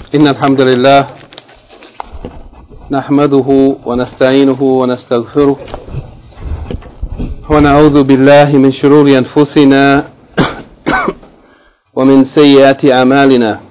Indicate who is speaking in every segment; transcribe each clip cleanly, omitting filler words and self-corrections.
Speaker 1: إن الحمد لله نحمده ونستعينه ونستغفره ونعوذ بالله من شرور أنفسنا ومن سيئات أعمالنا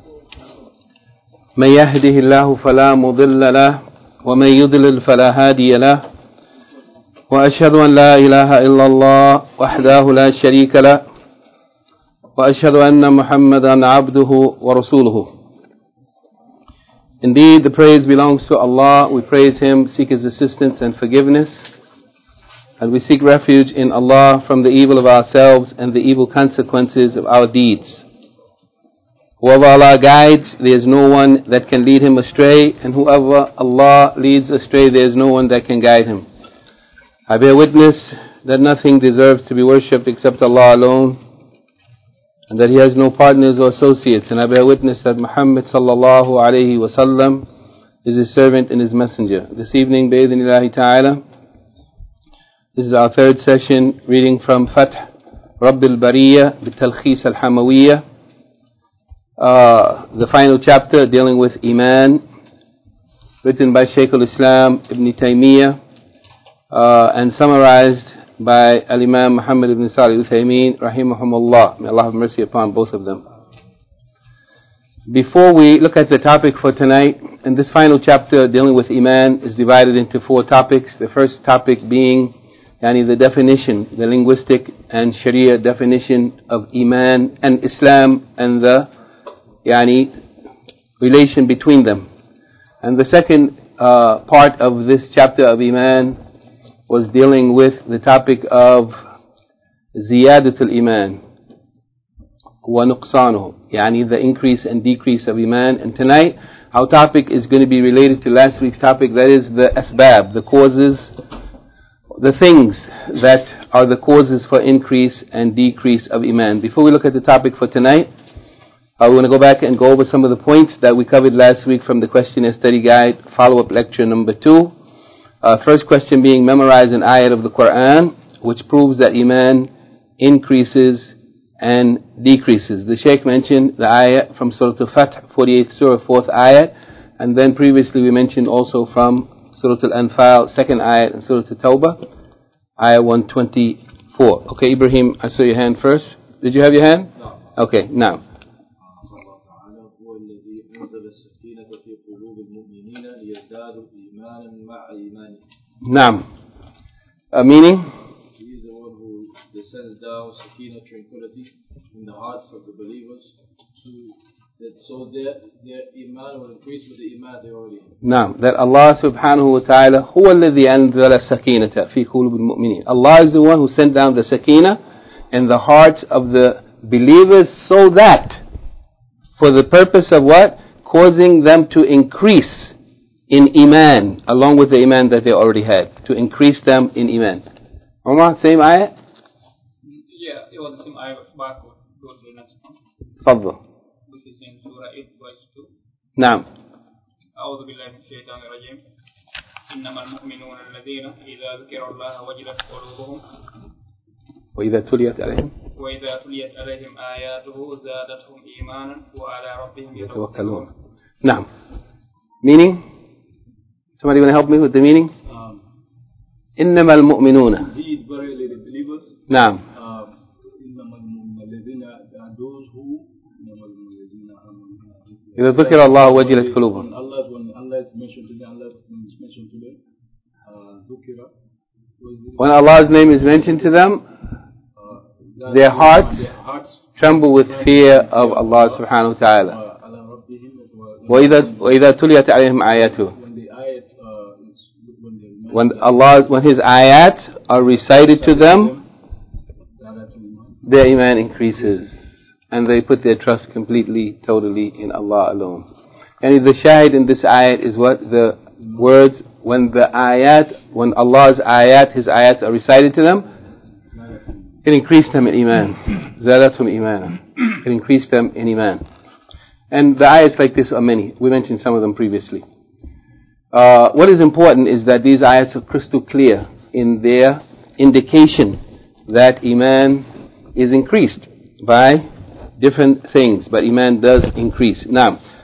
Speaker 1: من يهده الله فلا مضل له ومن يضلل فلا هادي له وأشهد أن لا إله إلا الله وحده لا شريك له وأشهد أن محمدا عبده ورسوله. Indeed, the praise belongs to Allah. We praise Him, seek His assistance and forgiveness, and we seek refuge in Allah from the evil of ourselves and the evil consequences of our deeds. Whoever Allah guides, there is no one that can lead him astray, and whoever Allah leads astray, there is no one that can guide him. I bear witness that nothing deserves to be worshipped except Allah alone, and that He has no partners or associates. And I bear witness that Muhammad sallallahu alayhi wa sallam is His servant and His messenger. This evening, bi-idhnillahi ta'ala, this is our third session, reading from Fath Rabb al-Bariyya bi-Talkhis al-Hamawiyya, the final chapter dealing with Iman, written by Shaykh al-Islam Ibn Taymiyyah, and summarized by Al-Imam Muhammad ibn Salih al-Uthaymeen rahimahumullah. May Allah have mercy upon both of them. Before we look at the topic for tonight, and this final chapter dealing with Iman is divided into four topics. The first topic being the definition, the linguistic and Sharia definition of Iman and Islam, and the relation between them. And the second part of this chapter of Iman was dealing with the topic of Ziyadatul Iman wa nuqsanuhu, the increase and decrease of Iman. And tonight our topic is going to be related to last week's topic, that is the asbab, the causes, the things that are the causes for increase and decrease of Iman. Before we look at the topic for tonight, we want to go back and go over some of the points that we covered last week from the questionnaire study guide, follow-up lecture number 2. First question being, memorize an ayat of the Quran which proves that Iman increases and decreases. The Shaykh mentioned the ayat from Surah Al-Fath, 48th Surah, 4th ayat, and then previously we mentioned also from Surah Al-Anfal, 2nd ayat, and Surah Al-Tawbah, ayat 124. Okay, Ibrahim, I saw your hand first. Did you have your hand? No. Okay, now. Naam. Meaning?
Speaker 2: He is the one who descends down sakina, tranquility in the hearts of the believers, so their iman will increase with the iman they already have.
Speaker 1: Naam. That Allah subhanahu wa ta'ala huwa alladhi anzala sakinata fi qulubil mu'minin. Allah is the one who sent down the sakina in the hearts of the believers, so that, for the purpose of what? Causing them to increase in Iman, along with the Iman that they already had, to increase them in Iman. Umar, same ayat?
Speaker 3: Yeah, it was the same ayat, backward. Go to the next one.
Speaker 1: Fadl.
Speaker 3: Which is in Surah 8, verse 2.
Speaker 1: Naam.
Speaker 3: أعوذ بالله من الشيطان الرجيم. إنما المؤمنون الذين إذا ذكر الله وجلت قلوبهم
Speaker 1: وإذا تليت
Speaker 3: عليهم آياته زادتهم إيمانا وعلى ربهم يتوكلون.
Speaker 1: Naam. Meaning? Somebody want to help me with the meaning? إنما المؤمنون.
Speaker 2: These verily the believers.
Speaker 1: Naam.
Speaker 2: إنما الذين are those who.
Speaker 1: إذا ذكر الله وجلت قلوبهم.
Speaker 2: When Allah is mentioned to them, ذكر.
Speaker 1: When Allah's name is mentioned to them, their hearts tremble with fear of Allah subhanahu wa ta'ala. وإذا تليت عليهم آياته. When His ayat are recited to them, their iman increases, and they put their trust completely, totally in Allah alone. And the shahid in this ayat is what? The words, when Allah's ayat, His ayat are recited to them, it increased them in iman. Zadathum iman. It increased them in iman. And the ayats like this are many. We mentioned some of them previously. What is important is that these ayats are crystal clear in their indication that Iman is increased by different things, but Iman does increase. Now,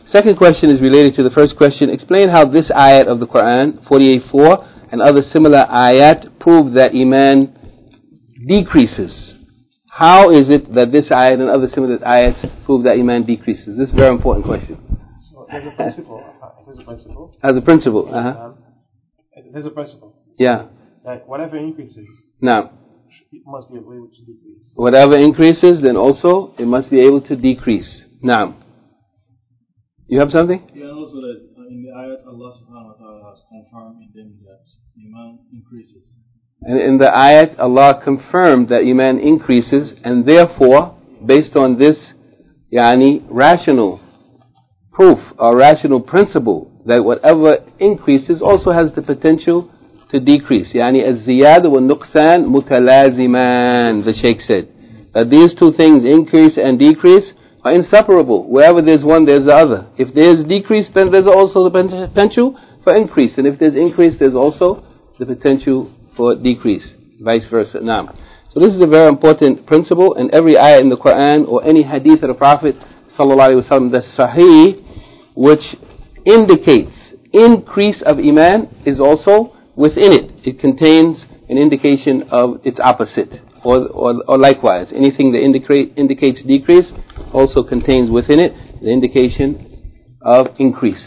Speaker 1: Second question is related to the first question. Explain how this ayat of the Quran, 48:4, and other similar ayat prove that Iman decreases. How is it that this ayat and other similar ayats prove that Iman decreases? This is a very important question.
Speaker 4: So there's a principle.
Speaker 1: As a principle.
Speaker 4: There's a principle.
Speaker 1: Yeah.
Speaker 4: That whatever increases,
Speaker 1: Now,
Speaker 4: it must be able to decrease.
Speaker 1: whatever increases, then also it must be able to decrease. Now, you have something?
Speaker 2: Yeah, and also that in the ayat, Allah subhanahu wa ta'ala has confirmed in them that Iman increases.
Speaker 1: And in the ayat, Allah confirmed that Iman increases, and therefore, based on this, rational proof or rational principle, that whatever increases also has the potential to decrease. الزيادة والنقصان متلازمان, the Shaykh said. That these two things, increase and decrease, are inseparable. Wherever there's one, there's the other. If there's decrease, then there's also the potential for increase. And if there's increase, there's also the potential for decrease. Vice versa. Now, so this is a very important principle, and every ayah in the Quran or any hadith of the Prophet ﷺ that's sahih, which indicates increase of Iman, is also within it. It contains an indication of its opposite. Or likewise, anything that indicates decrease also contains within it the indication of increase.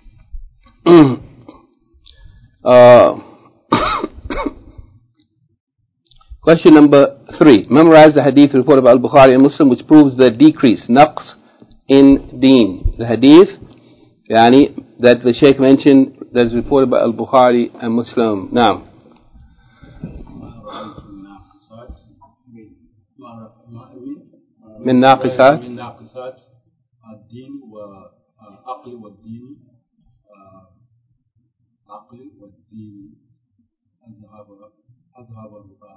Speaker 1: Question number 3. Memorize the hadith reported by Al-Bukhari and Muslim which proves the decrease, naqs, in deen. The hadith that the Shaykh mentioned that is reported by Al-Bukhari and Muslim. Now, من ناقصات
Speaker 4: الدين وعقل والدين عقل والدين أذهب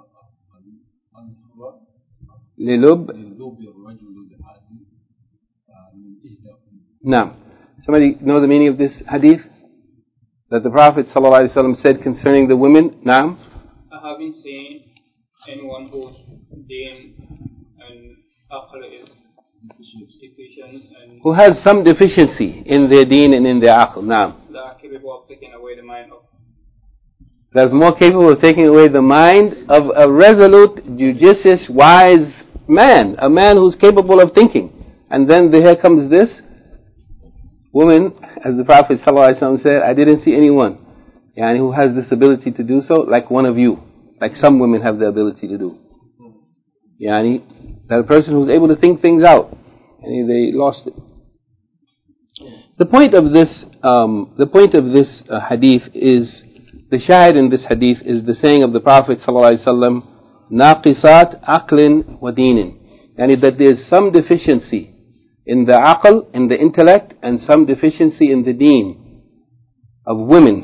Speaker 1: للب
Speaker 4: الرجل العادي من إحداكم.
Speaker 1: Now, somebody know the meaning of this hadith that the Prophet ﷺ said concerning the women? Now,
Speaker 3: I haven't seen anyone whose deen and aql is deficient and
Speaker 1: who has some deficiency in their deen and in their aql. Now,
Speaker 3: that are capable of taking away the mind of.
Speaker 1: That's more capable of taking away the mind of a resolute, judicious, wise man, a man who's capable of thinking. And then here comes this woman, as the Prophet ﷺ said, I didn't see anyone who has this ability to do so like one of you, like some women have the ability to do. That a person who's able to think things out, and they lost it. The point of this hadith is, the shahid in this hadith is the saying of the Prophet ﷺ, naqisat aqlin wa deenin, that there is some deficiency in the aql, in the intellect, and some deficiency in the deen of women,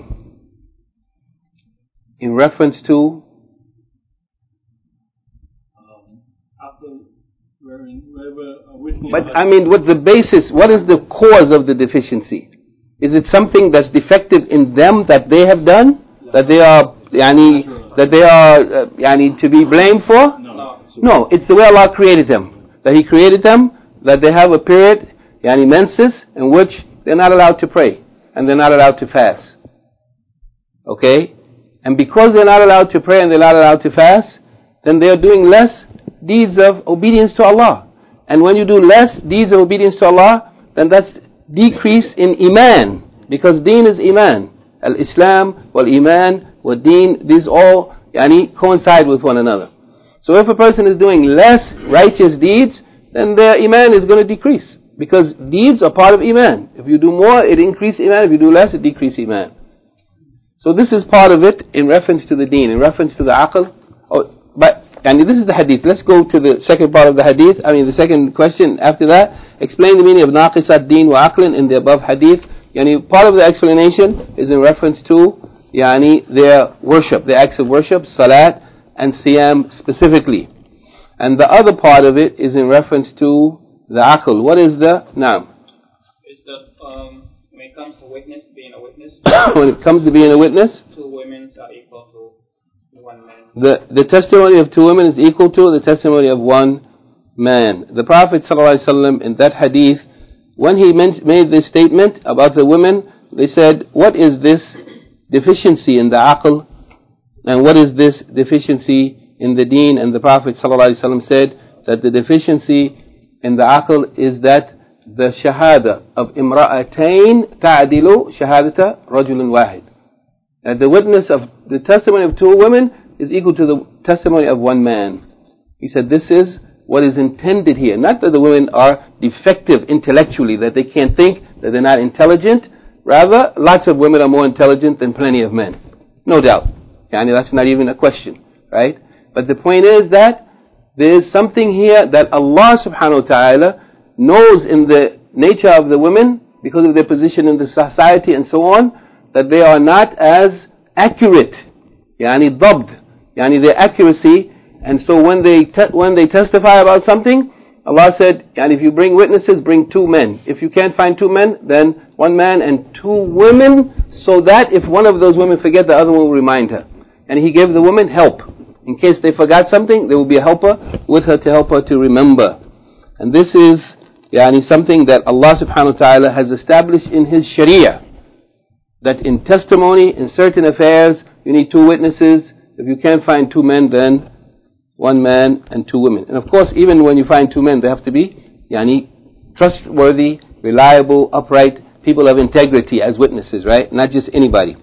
Speaker 1: in reference to but what's the basis? What is the cause of the deficiency? Is it something that's defective in them that they have done, that they are to be blamed for? No, it's the way Allah created them. That He created them, that they have a period, menses, in which they're not allowed to pray and they're not allowed to fast. Okay? And because they're not allowed to pray and they're not allowed to fast, then they are doing less deeds of obedience to Allah. And when you do less deeds of obedience to Allah, then that's decrease in Iman, because deen is Iman. Al-Islam, wal-Iman, wal-Deen, these all coincide with one another. So if a person is doing less righteous deeds, then their Iman is going to decrease, because deeds are part of Iman. If you do more, it increases Iman. If you do less, it decreases Iman. So this is part of it in reference to the deen, in reference to the aql. This is the hadith. Let's go to the second part of the hadith. The second question after that. Explain the meaning of naqisat deen wa aqlin in the above hadith. Part of the explanation is in reference to their worship, their acts of worship, salat and siyam specifically. And the other part of it is in reference to the aql. What is the naam?
Speaker 3: Is that when it comes to witness, being a witness,
Speaker 1: when it comes to being a witness, 2
Speaker 3: women are equal to 1 man.
Speaker 1: The testimony of 2 women is equal to the testimony of 1 man. The Prophet ﷺ in that hadith when he made this statement about the women, they said, what is this deficiency in the aql, and what is this deficiency in the deen? And the Prophet ﷺ said that the deficiency in the aql is that the shahada of imra'atayn ta'dilu shahadata rajulun wahid. That the witness of the testimony of two women is equal to the testimony of one man. He said this is what is intended here. Not that the women are defective intellectually, that they can't think, that they're not intelligent. Rather, lots of women are more intelligent than plenty of men. No doubt. Yani that's not even a question, right? But the point is that there is something here that Allah subhanahu wa ta'ala knows in the nature of the women, because of their position in the society and so on, that they are not as accurate. Yani dabd. Yani their accuracy. And so when they testify about something, Allah said, and if you bring witnesses, bring two men. If you can't find two men, then one man and two women, so that if one of those women forget, the other one will remind her. And He gave the woman help. In case they forgot something, there will be a helper with her to help her to remember. And this is something that Allah subhanahu wa ta'ala has established in His sharia. That in testimony, in certain affairs, you need two witnesses. If you can't find two men, then one man and two women. And of course, even when you find two men, they have to be trustworthy, reliable, upright, people of integrity as witnesses, right? Not just anybody.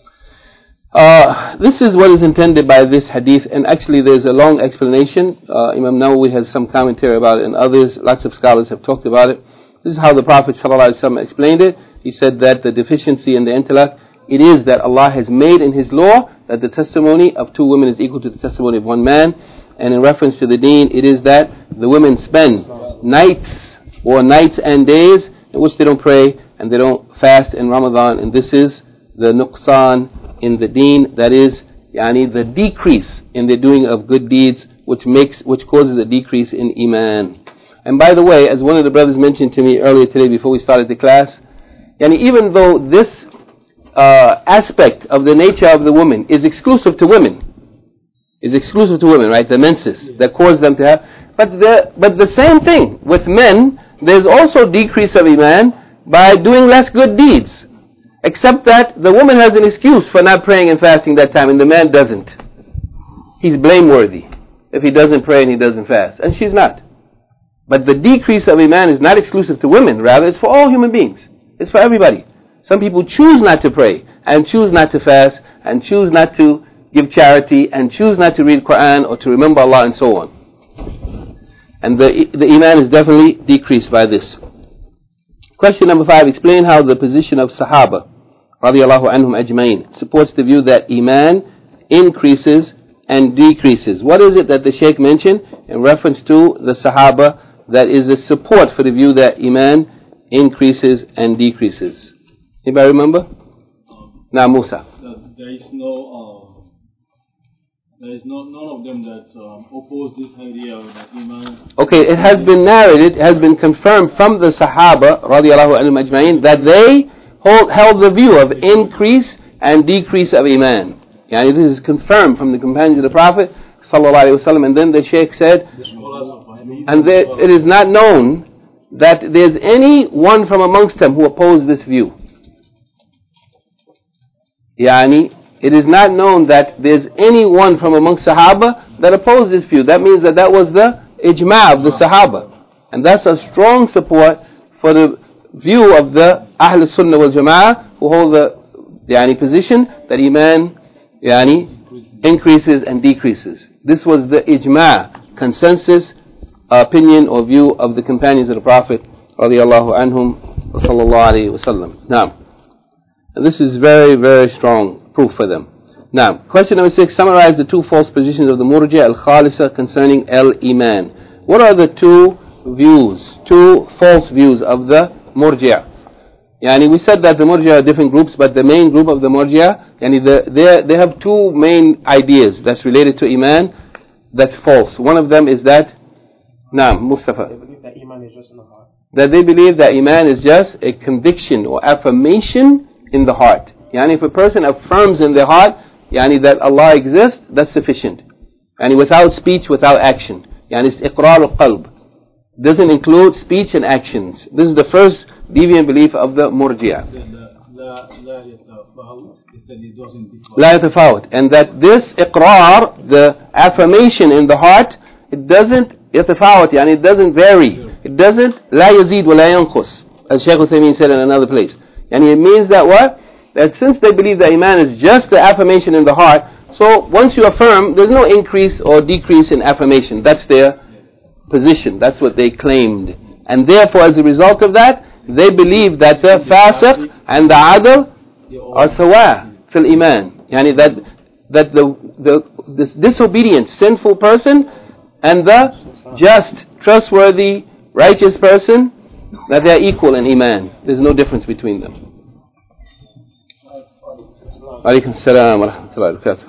Speaker 1: This is what is intended by this hadith, and actually there's a long explanation. Imam Nawawi has some commentary about it, and others, lots of scholars have talked about it. This is how the Prophet ﷺ explained it. He said that the deficiency in the intellect, it is that Allah has made in His law that the testimony of two women is equal to the testimony of one man. And in reference to the deen, it is that the women spend nights and days in which they don't pray and they don't fast in Ramadan. And this is the nuqsan in the deen, that is, the decrease in the doing of good deeds, which causes a decrease in iman. And by the way, as one of the brothers mentioned to me earlier today before we started the class, even though this aspect of the nature of the woman is exclusive to women, right? The menses that cause them to have. But the same thing with men, there's also decrease of iman by doing less good deeds. Except that the woman has an excuse for not praying and fasting that time, and the man doesn't. He's blameworthy if he doesn't pray and he doesn't fast. And she's not. But the decrease of iman is not exclusive to women, rather it's for all human beings. It's for everybody. Some people choose not to pray, and choose not to fast, and choose not to give charity, and choose not to read Quran or to remember Allah, and so on. And the iman is definitely decreased by this. Question number 5. Explain how the position of Sahaba radiallahu anhum ajmain supports the view that iman increases and decreases. What is it that the Shaykh mentioned in reference to the Sahaba that is a support for the view that iman increases and decreases? Anybody remember? Now Musa.
Speaker 2: There is none of them that oppose this idea of that iman.
Speaker 1: Okay, it has been narrated, it has been confirmed from the Sahaba radiallahu anhum ajma'in that they held the view of increase and decrease of iman. This is confirmed from the companions of the Prophet sallallahu alaihi wasallam. And then the Shaykh said, and it is not known that there's any one from amongst them who opposed this view. It is not known that there's anyone from amongst Sahaba that opposed this view. That means that was the ijma' of the Sahaba. And that's a strong support for the view of the Ahl Sunnah wal Jama'ah, who hold the position that iman increases and decreases. This was the ijma', consensus, opinion or view of the companions of the Prophet radiallahu anhum wa sallallahu alayhi wa sallam. Now, and this is very, very strong proof for them. Now, question number 6. Summarize the two false positions of the Murji'ah al-Khalisa concerning al-Iman. What are the two false views of the Murji'ah? We said that the Murji'ah are different groups, but the main group of the Murji'ah, they have two main ideas that's related to Iman that's false. One of them is that, Mustafa.
Speaker 5: They believe that Iman is just in the heart.
Speaker 1: That they believe that Iman is just a conviction or affirmation in the heart. If a person affirms in their heart that Allah exists, that's sufficient. Without speech, without action. It's iqrar al-qalb. doesn't include speech and actions. This is the first deviant belief of the Murji'ah. لا يتفاوت. And that this iqrar, the affirmation in the heart, it doesn't يتفاوت, يعني it doesn't vary. It doesn't لا يزيد ولا ينقص, as Shaykh Uthaymeen said in another place. And it means that what? That since they believe that Iman is just the affirmation in the heart, so once you affirm, there's no increase or decrease in affirmation. That's their position. That's what they claimed. And therefore, as a result of that, they believe that the fasiq and the adl are sawa fil iman. Yani that this disobedient, sinful person and the just, trustworthy, righteous person, that they are equal in iman. There's no difference between them. Alaikum salam wa rahmatullahi wa barakatuh.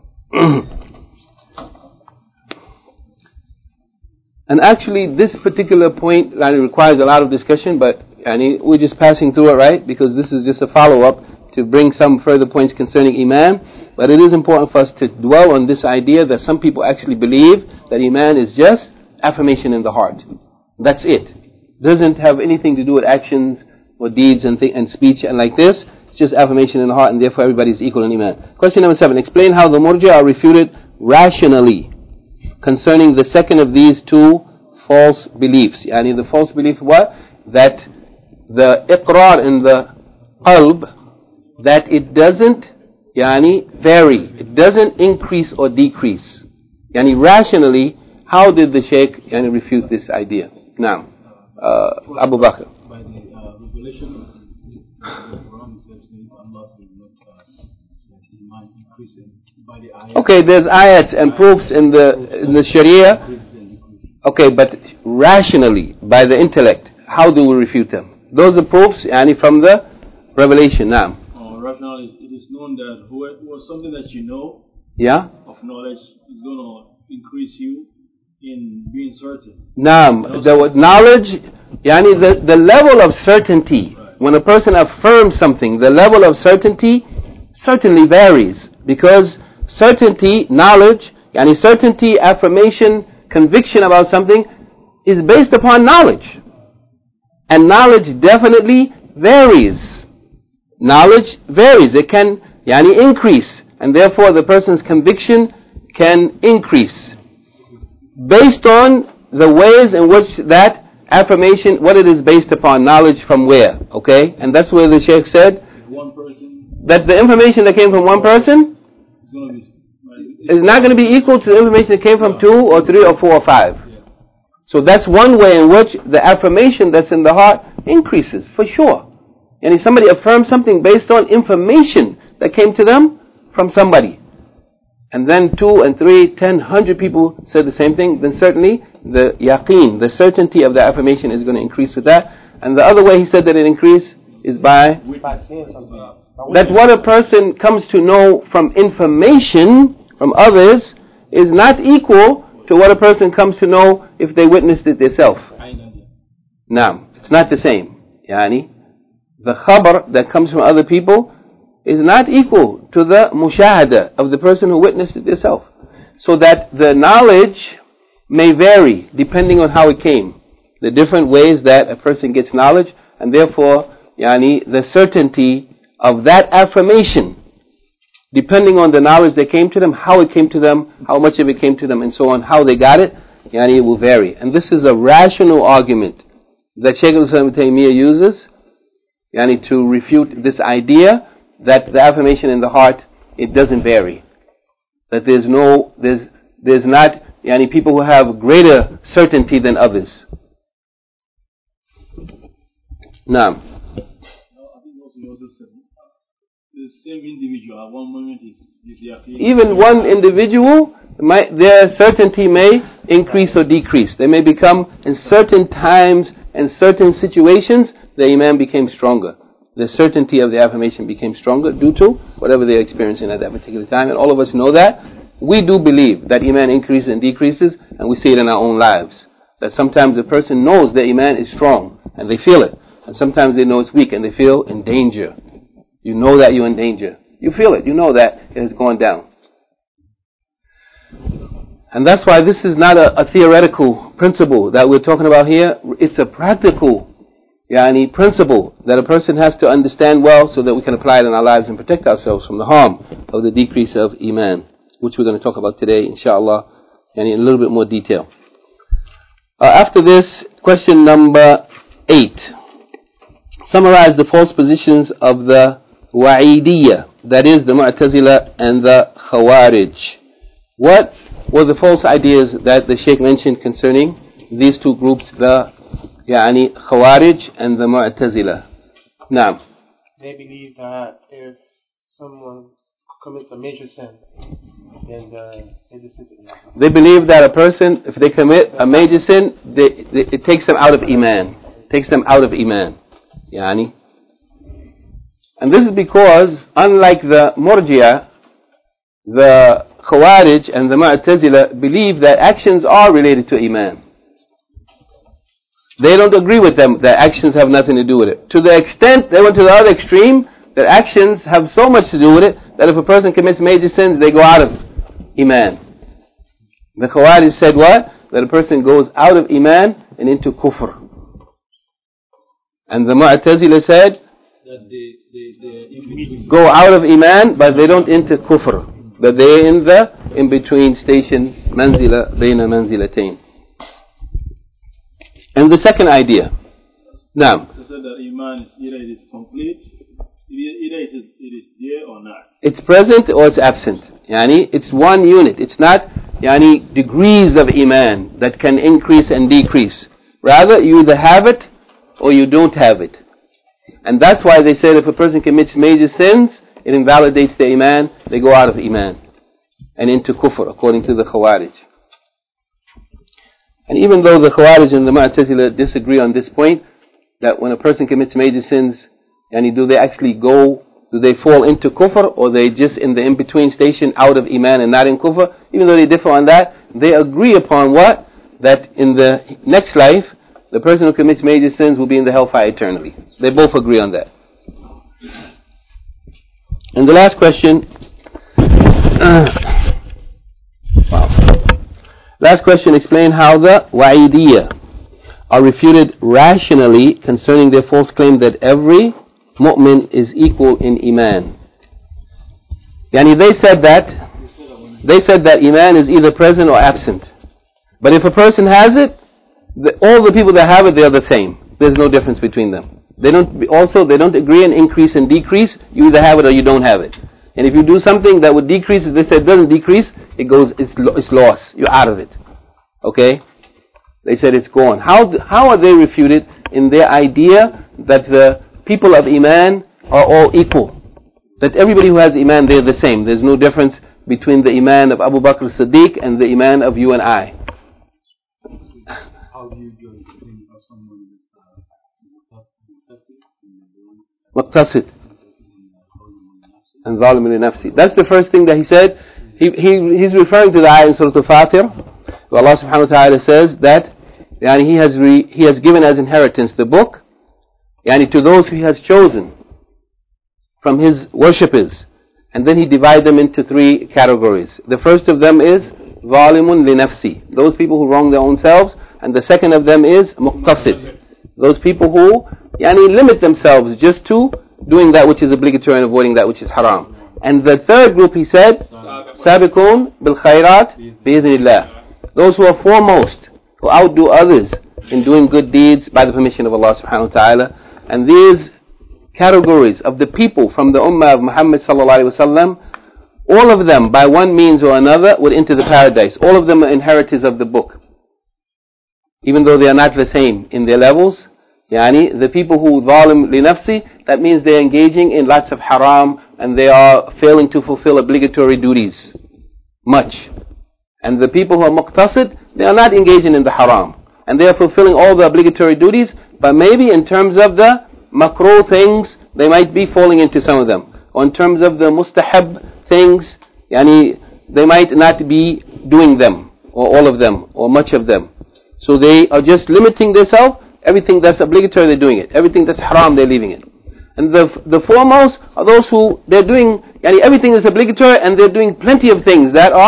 Speaker 1: And actually, this particular point requires a lot of discussion, but we're just passing through it, right? Because this is just a follow-up to bring some further points concerning Iman. But it is important for us to dwell on this idea that some people actually believe that Iman is just affirmation in the heart. That's it. Doesn't have anything to do with actions or deeds and speech and like this. It's just affirmation in the heart, and therefore everybody is equal in Iman. Question number 7. Explain how the Murji'ah are refuted rationally concerning the second of these two false beliefs. Yani the false belief what? That the iqrar in the qalb, that it doesn't vary. It doesn't increase or decrease. Yani rationally, how did the Shaykh refute this idea? Now, Abu Bakr.
Speaker 4: By the revelation of the Quran itself, saying Allah says that Iman increasing by the ayat.
Speaker 1: Okay, there's ayats and proofs in the Sharia. Okay, but rationally, by the intellect, how do we refute them? Those are proofs from the revelation. Now,
Speaker 4: rationally, it is known that something that you know of knowledge is going to increase you in being certain.
Speaker 1: The knowledge, the level of certainty. Right. When a person affirms something, the level of certainty certainly varies, because certainty, knowledge, certainty, affirmation, conviction about something is based upon knowledge. And knowledge definitely varies. Knowledge varies. It can increase, and therefore the person's conviction can increase based on the ways in which that affirmation, what it is based upon, knowledge from where, okay? And that's where the Shaykh said that the information that came from one person is not going to be equal to the information that came from 2 or 3 or 4 or 5. So that's one way in which the affirmation that's in the heart increases, for sure. And if somebody affirms something based on information that came to them from somebody, and then 2 and 3, 10, 100 people said the same thing, then certainly the yaqeen, the certainty of the affirmation is going to increase with that. And the other way he said that it increased is by seeing something. That what a person comes to know from information from others is not equal to what a person comes to know if they witnessed it themselves. Now, it's not the same. The khabar that comes from other people is not equal to the mushahada of the person who witnessed it himself. So that the knowledge may vary depending on how it came. The different ways that a person gets knowledge, and therefore, the certainty of that affirmation, depending on the knowledge that came to them, how it came to them, how much of it came to them, and so on, how they got it, it will vary. And this is a rational argument that Shaykh al-Islam ibn Taymiyyah uses, to refute this idea that the affirmation in the heart, it doesn't vary. That there's not people who have greater certainty than others. Now,
Speaker 4: I think also said the same individual at one moment is yaqeen.
Speaker 1: Even one individual, their certainty may increase or decrease. They may become, in certain times and certain situations, the iman became stronger. The certainty of the affirmation became stronger due to whatever they're experiencing at that particular time. And all of us know that. We do believe that iman increases and decreases, and we see it in our own lives. That sometimes a person knows their iman is strong, and they feel it. And sometimes they know it's weak, and they feel in danger. You know that you're in danger. You feel it. You know that it has gone down. And that's why this is not a theoretical principle that we're talking about here. It's a practical principle that a person has to understand well so that we can apply it in our lives and protect ourselves from the harm of the decrease of Iman, which we're going to talk about today, inshallah, in a little bit more detail. After this, question number 8. Summarize the false positions of the Wa'idiyya, that is the Mu'tazila and the Khawarij. What were the false ideas that the Shaykh mentioned concerning these two groups, the Khawarij and the Mu'tazila? Naam.
Speaker 5: They believe that if someone commits a major sin, then
Speaker 1: they believe that a person, if they commit a major sin, it takes them out of Iman. Takes them out of Iman. And this is because, unlike the Murji'ah, the Khawarij and the Mu'tazila believe that actions are related to Iman. They don't agree with them that actions have nothing to do with it. To the extent they went to the other extreme, that actions have so much to do with it, that if a person commits major sins, they go out of Iman. The Khawarij said what? That a person goes out of Iman and into Kufr. And the Mu'tazila said,
Speaker 2: that they
Speaker 1: go out of Iman, but they don't enter Kufr. But they're in the in-between station, manzila, bayna manzilatayn. And the second idea. Now,
Speaker 4: they said that Iman is either it is complete, either it is there or not.
Speaker 1: It's present or it's absent. It's one unit. It's not degrees of Iman that can increase and decrease. Rather, you either have it or you don't have it. And that's why they said if a person commits major sins, it invalidates their Iman, they go out of Iman and into Kufr, according to the Khawarij. And even though the Khawarij and the Mu'tazila disagree on this point, that when a person commits major sins, do they fall into Kufr, or they just in the in-between station, out of Iman and not in Kufr? Even though they differ on that, they agree upon what? That in the next life, the person who commits major sins will be in the hellfire eternally. They both agree on that. And the last question, last question, explain how the Wa'idiyya are refuted rationally concerning their false claim that every mu'min is equal in Iman. They said that Iman is either present or absent. But if a person has it, all the people that have it, they are the same. There's no difference between them. They don't agree in increase and decrease. You either have it or you don't have it. And if you do something that would decrease, they said doesn't decrease, it's lost. You're out of it. Okay? They said it's gone. How are they refuted in their idea that the people of Iman are all equal? That everybody who has Iman, they're the same. There's no difference between the Iman of Abu Bakr as-Siddiq and the Iman of you and I.
Speaker 5: How do you judge of someone that's
Speaker 1: Muqtasid and Zalim li nafsi? That's the first thing that he said. He's referring to the ayah in Surah Al-Fatir, where Allah subhanahu wa ta'ala says that He has given as inheritance the book to those who He has chosen from His worshippers. And then He divided them into 3 categories. The first of them is Zalimun li nafsi, those people who wrong their own selves. And the second of them is Muqtasid, those people who limit themselves just to doing that which is obligatory and avoiding that which is haram. And the third group, he said, Sabiqun bil khairat bi-idhnillah, those who are foremost, who outdo others in doing good deeds by the permission of Allah subhanahu wa ta'ala. And these categories of the people from the ummah of Muhammad sallallahu alaihi wasallam, all of them by one means or another would enter the paradise. All of them are inheritors of the book, even though they are not the same in their levels. The people who zalim li nafsi, that means they are engaging in lots of haram and they are failing to fulfill obligatory duties much. And the people who are muqtasid, they are not engaging in the haram and they are fulfilling all the obligatory duties, but maybe in terms of the makruh things, they might be falling into some of them. Or in terms of the mustahab things, they might not be doing them, or all of them, or much of them. So they are just limiting themselves. Everything that's obligatory, they're doing it. Everything that's haram, they're leaving it. And the foremost are those who, they're doing, everything is obligatory and they're doing plenty of things that are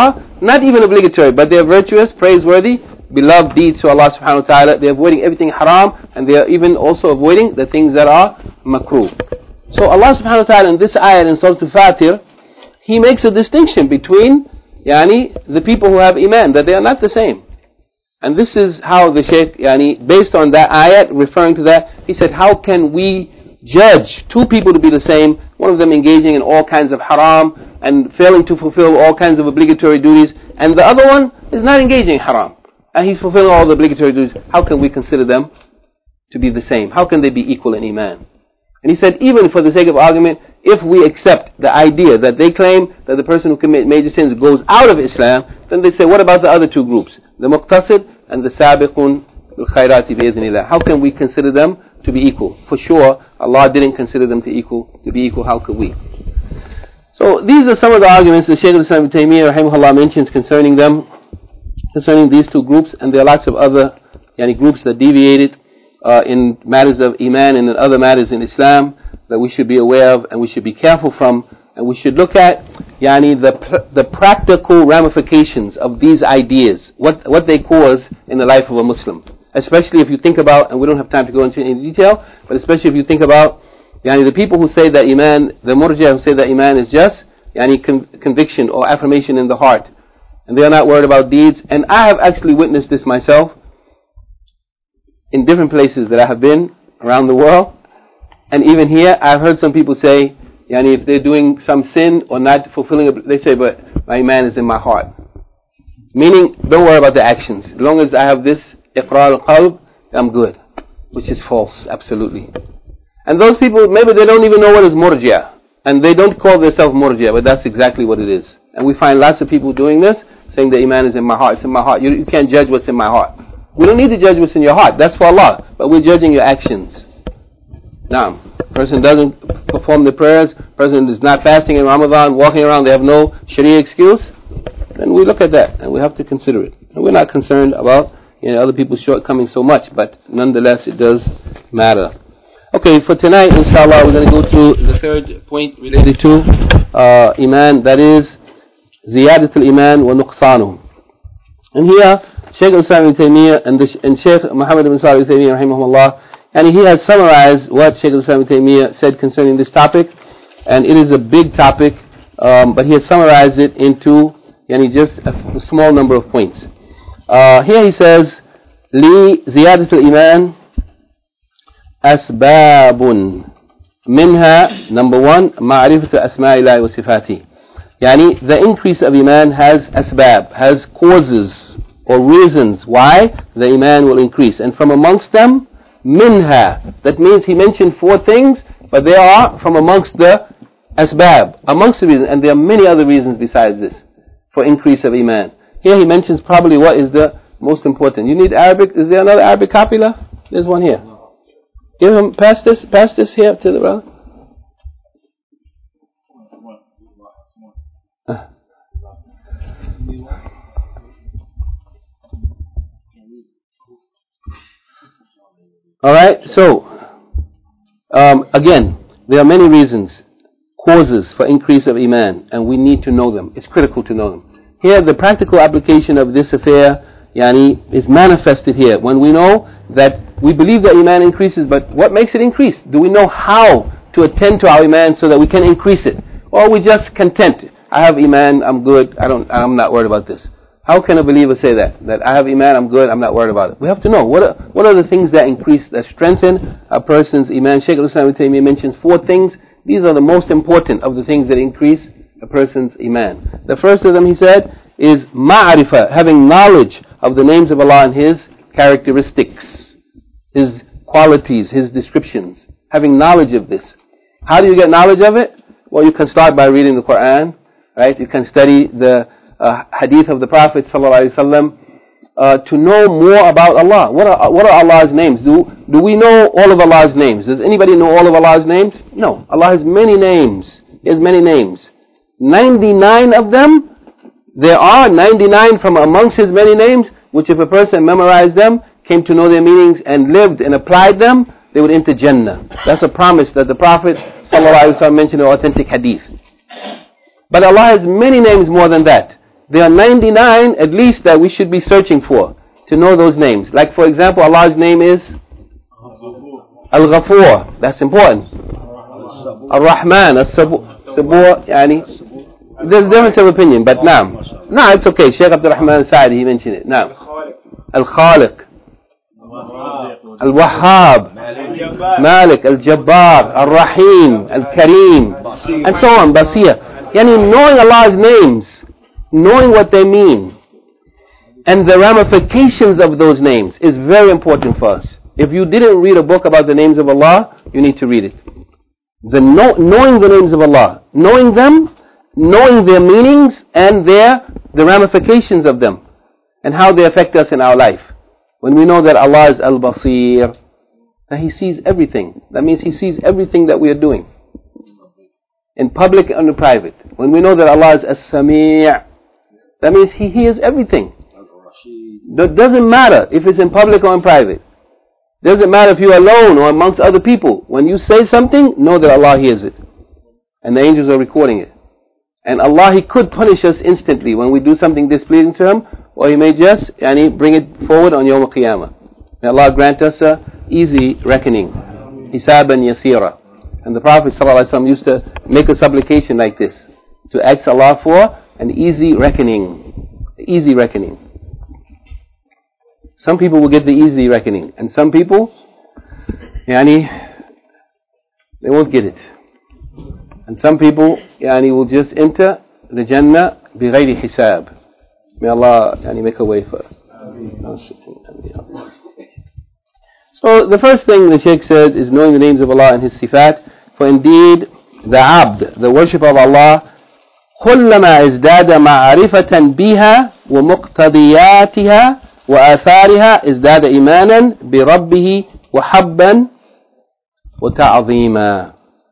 Speaker 1: not even obligatory, but they are virtuous, praiseworthy, beloved deeds to Allah subhanahu wa ta'ala. They are avoiding everything haram, and they are even also avoiding the things that are makruh. So Allah subhanahu wa ta'ala in this ayat in Surah Al-Fatir, He makes a distinction between the people who have iman, that they are not the same. And this is how the Shaykh, based on that ayat, referring to that, he said, how can we judge two people to be the same, one of them engaging in all kinds of haram and failing to fulfill all kinds of obligatory duties, and the other one is not engaging in haram, and he's fulfilling all the obligatory duties. How can we consider them to be the same? How can they be equal in iman? And he said, even for the sake of argument, if we accept the idea that they claim that the person who commits major sins goes out of Islam, then they say, what about the other two groups? The muqtasid and the sabiqun bil khairati bi-idhnillah. How can we consider them to be equal? For sure, Allah didn't consider them to be equal. How could we? So these are some of the arguments that Shaykh al-Islam ibn Taymiyyah rahimahullah mentions concerning these two groups, and there are lots of other groups that deviated in matters of iman and in other matters in Islam that we should be aware of and we should be careful from, and we should look at the practical ramifications of these ideas, what they cause in the life of a Muslim. Especially if you think about, and we don't have time to go into any detail, but especially if you think about the people who say that iman, the murji'ah who say that iman is just conviction or affirmation in the heart, and they are not worried about deeds. And I have actually witnessed this myself in different places that I have been around the world. And even here, I've heard some people say, if they're doing some sin or not fulfilling it, they say, but my iman is in my heart. Meaning, don't worry about the actions. As long as I have this iqrar al-qalb, I'm good. Which is false, absolutely. And those people, maybe they don't even know what is murji'ah. And they don't call themselves murji'ah, but that's exactly what it is. And we find lots of people doing this, saying the iman is in my heart. It's in my heart. You can't judge what's in my heart. We don't need to judge what's in your heart. That's for Allah. But we're judging your actions. Now, person doesn't perform the prayers, person is not fasting in Ramadan, walking around, they have no Sharia excuse, then we look at that and we have to consider it. And we're not concerned about other people's shortcomings so much, but nonetheless it does matter. Okay, for tonight, inshallah, we're going to go to the third point related to iman, that is ziyadatul iman wa nuqsanu. And here, Shaykh al-Islam ibn Taymiyyah and Shaykh Muhammad ibn Salih ibn Taymiyyah rahimahullah, and he has summarized what Shaykh al-Islam ibn Taymiyyah said concerning this topic, and it is a big topic, but he has summarized it into just a small number of points. Here he says, li ziyadatul iman asbabun minha, number one, ma'rifatu asma'illahi wa sifati. The increase of iman has asbab, has causes or reasons why the iman will increase, and from amongst them, minha, that means he mentioned four things, but they are from amongst the asbab, amongst the reasons, and there are many other reasons besides this for increase of iman. Here he mentions probably what is the most important. You need Arabic? Is there another Arabic copy left? There's one here. Give him, pass this here to the brother. Alright, so again, there are many reasons, causes for increase of iman, and we need to know them. It's critical to know them. Here, the practical application of this affair is manifested here when we know that we believe that iman increases, but what makes it increase? Do we know how to attend to our iman so that we can increase it? Or are we just content? I have iman, I'm good, I'm not worried about this. How can a believer say that I have iman, I'm good, I'm not worried about it? We have to know what are the things that increase, that strengthen a person's iman. Shaykh al-Islam ibn Taymiyyah mentions four things. These are the most important of the things that increase a person's iman. The first of them, he said, is ma'rifah, having knowledge of the names of Allah and His characteristics, His qualities, His descriptions. Having knowledge of this. How do you get knowledge of it? Well, you can start by reading the Quran, right? You can study the hadith of the Prophet ﷺ to know more about Allah. What are Allah's names? Do we know all of Allah's names? Does anybody know all of Allah's names? No. Allah has many names. He has many names. 99 of them, there are 99 from amongst His many names, which if a person memorized them, came to know their meanings and lived and applied them, they would enter Jannah. That's a promise that the Prophet ﷺ mentioned in authentic hadith. But Allah has many names more than that. there are 99 at least that we should be searching for to know those names. Like for example, Allah's name is Al-Ghafur. That's important. Ar-Rahman, As-Sabur, there's difference of opinion, but no, it's okay. Shaykh Abdul Rahman Sa'di, he mentioned it. Now, Al-Khaliq, Al-Wahhab, Malik, Al-Jabbar, Al-Rahim, Al-Kareem, and so on, Basir. Knowing Allah's names, knowing what they mean, and the ramifications of those names is very important for us. If you didn't read a book about the names of Allah, you need to read it. Knowing the names of Allah, knowing them, knowing their meanings and the ramifications of them, and how they affect us in our life. When we know that Allah is Al-Basir, that He sees everything. That means He sees everything that we are doing, in public and in private. When we know that Allah is As-Sami', that means He hears everything. It doesn't matter if it's in public or in private. It doesn't matter if you're alone or amongst other people. When you say something, know that Allah hears it. And the angels are recording it. And Allah, He could punish us instantly when we do something displeasing to Him, or He may just bring it forward on Yawm al-Qiyamah. May Allah grant us a easy reckoning. Hisaban yasira. And the Prophet ﷺ used to make a supplication like this, to ask Allah for an easy reckoning. Easy reckoning. Some people will get the easy reckoning, and some people, they won't get it. And some people, will just enter the Jannah بغير حساب. May Allah make a way for us. So the first thing the Shaykh says is knowing the names of Allah and His sifat. For indeed, the abd, the worship of Allah, كلما ازداد معرفة بها ومقتضياتها وآثارها ازداد إيمانا بربه وحبا وتعظيما.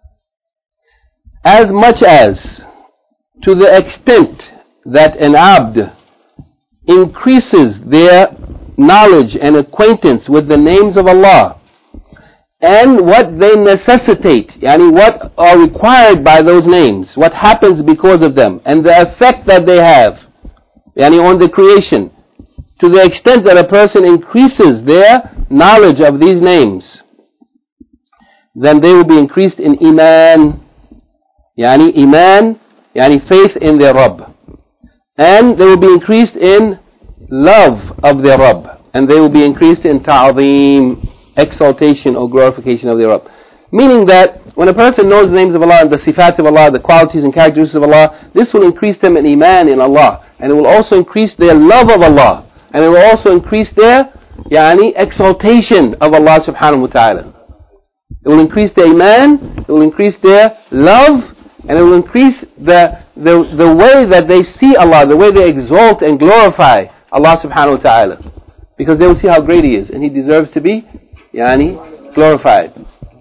Speaker 1: As much as, to the extent that an abd increases their knowledge and acquaintance with the names of Allah and what they necessitate, what are required by those names, what happens because of them, and the effect that they have on the creation, to the extent that a person increases their knowledge of these names, then they will be increased in Iman. Iman, faith in their Rabb. And they will be increased in love of their Rabb. And they will be increased in ta'zeem, exaltation or glorification of their Rabb. Meaning that when a person knows the names of Allah and the sifat of Allah, the qualities and characteristics of Allah, this will increase them in Iman in Allah. And it will also increase their love of Allah. And it will also increase their exaltation of Allah subhanahu wa ta'ala. It will increase their Iman, it will increase their love, and it will increase the way that they see Allah, the way they exalt and glorify Allah subhanahu wa ta'ala. Because they will see how great He is, and He deserves to be glorified.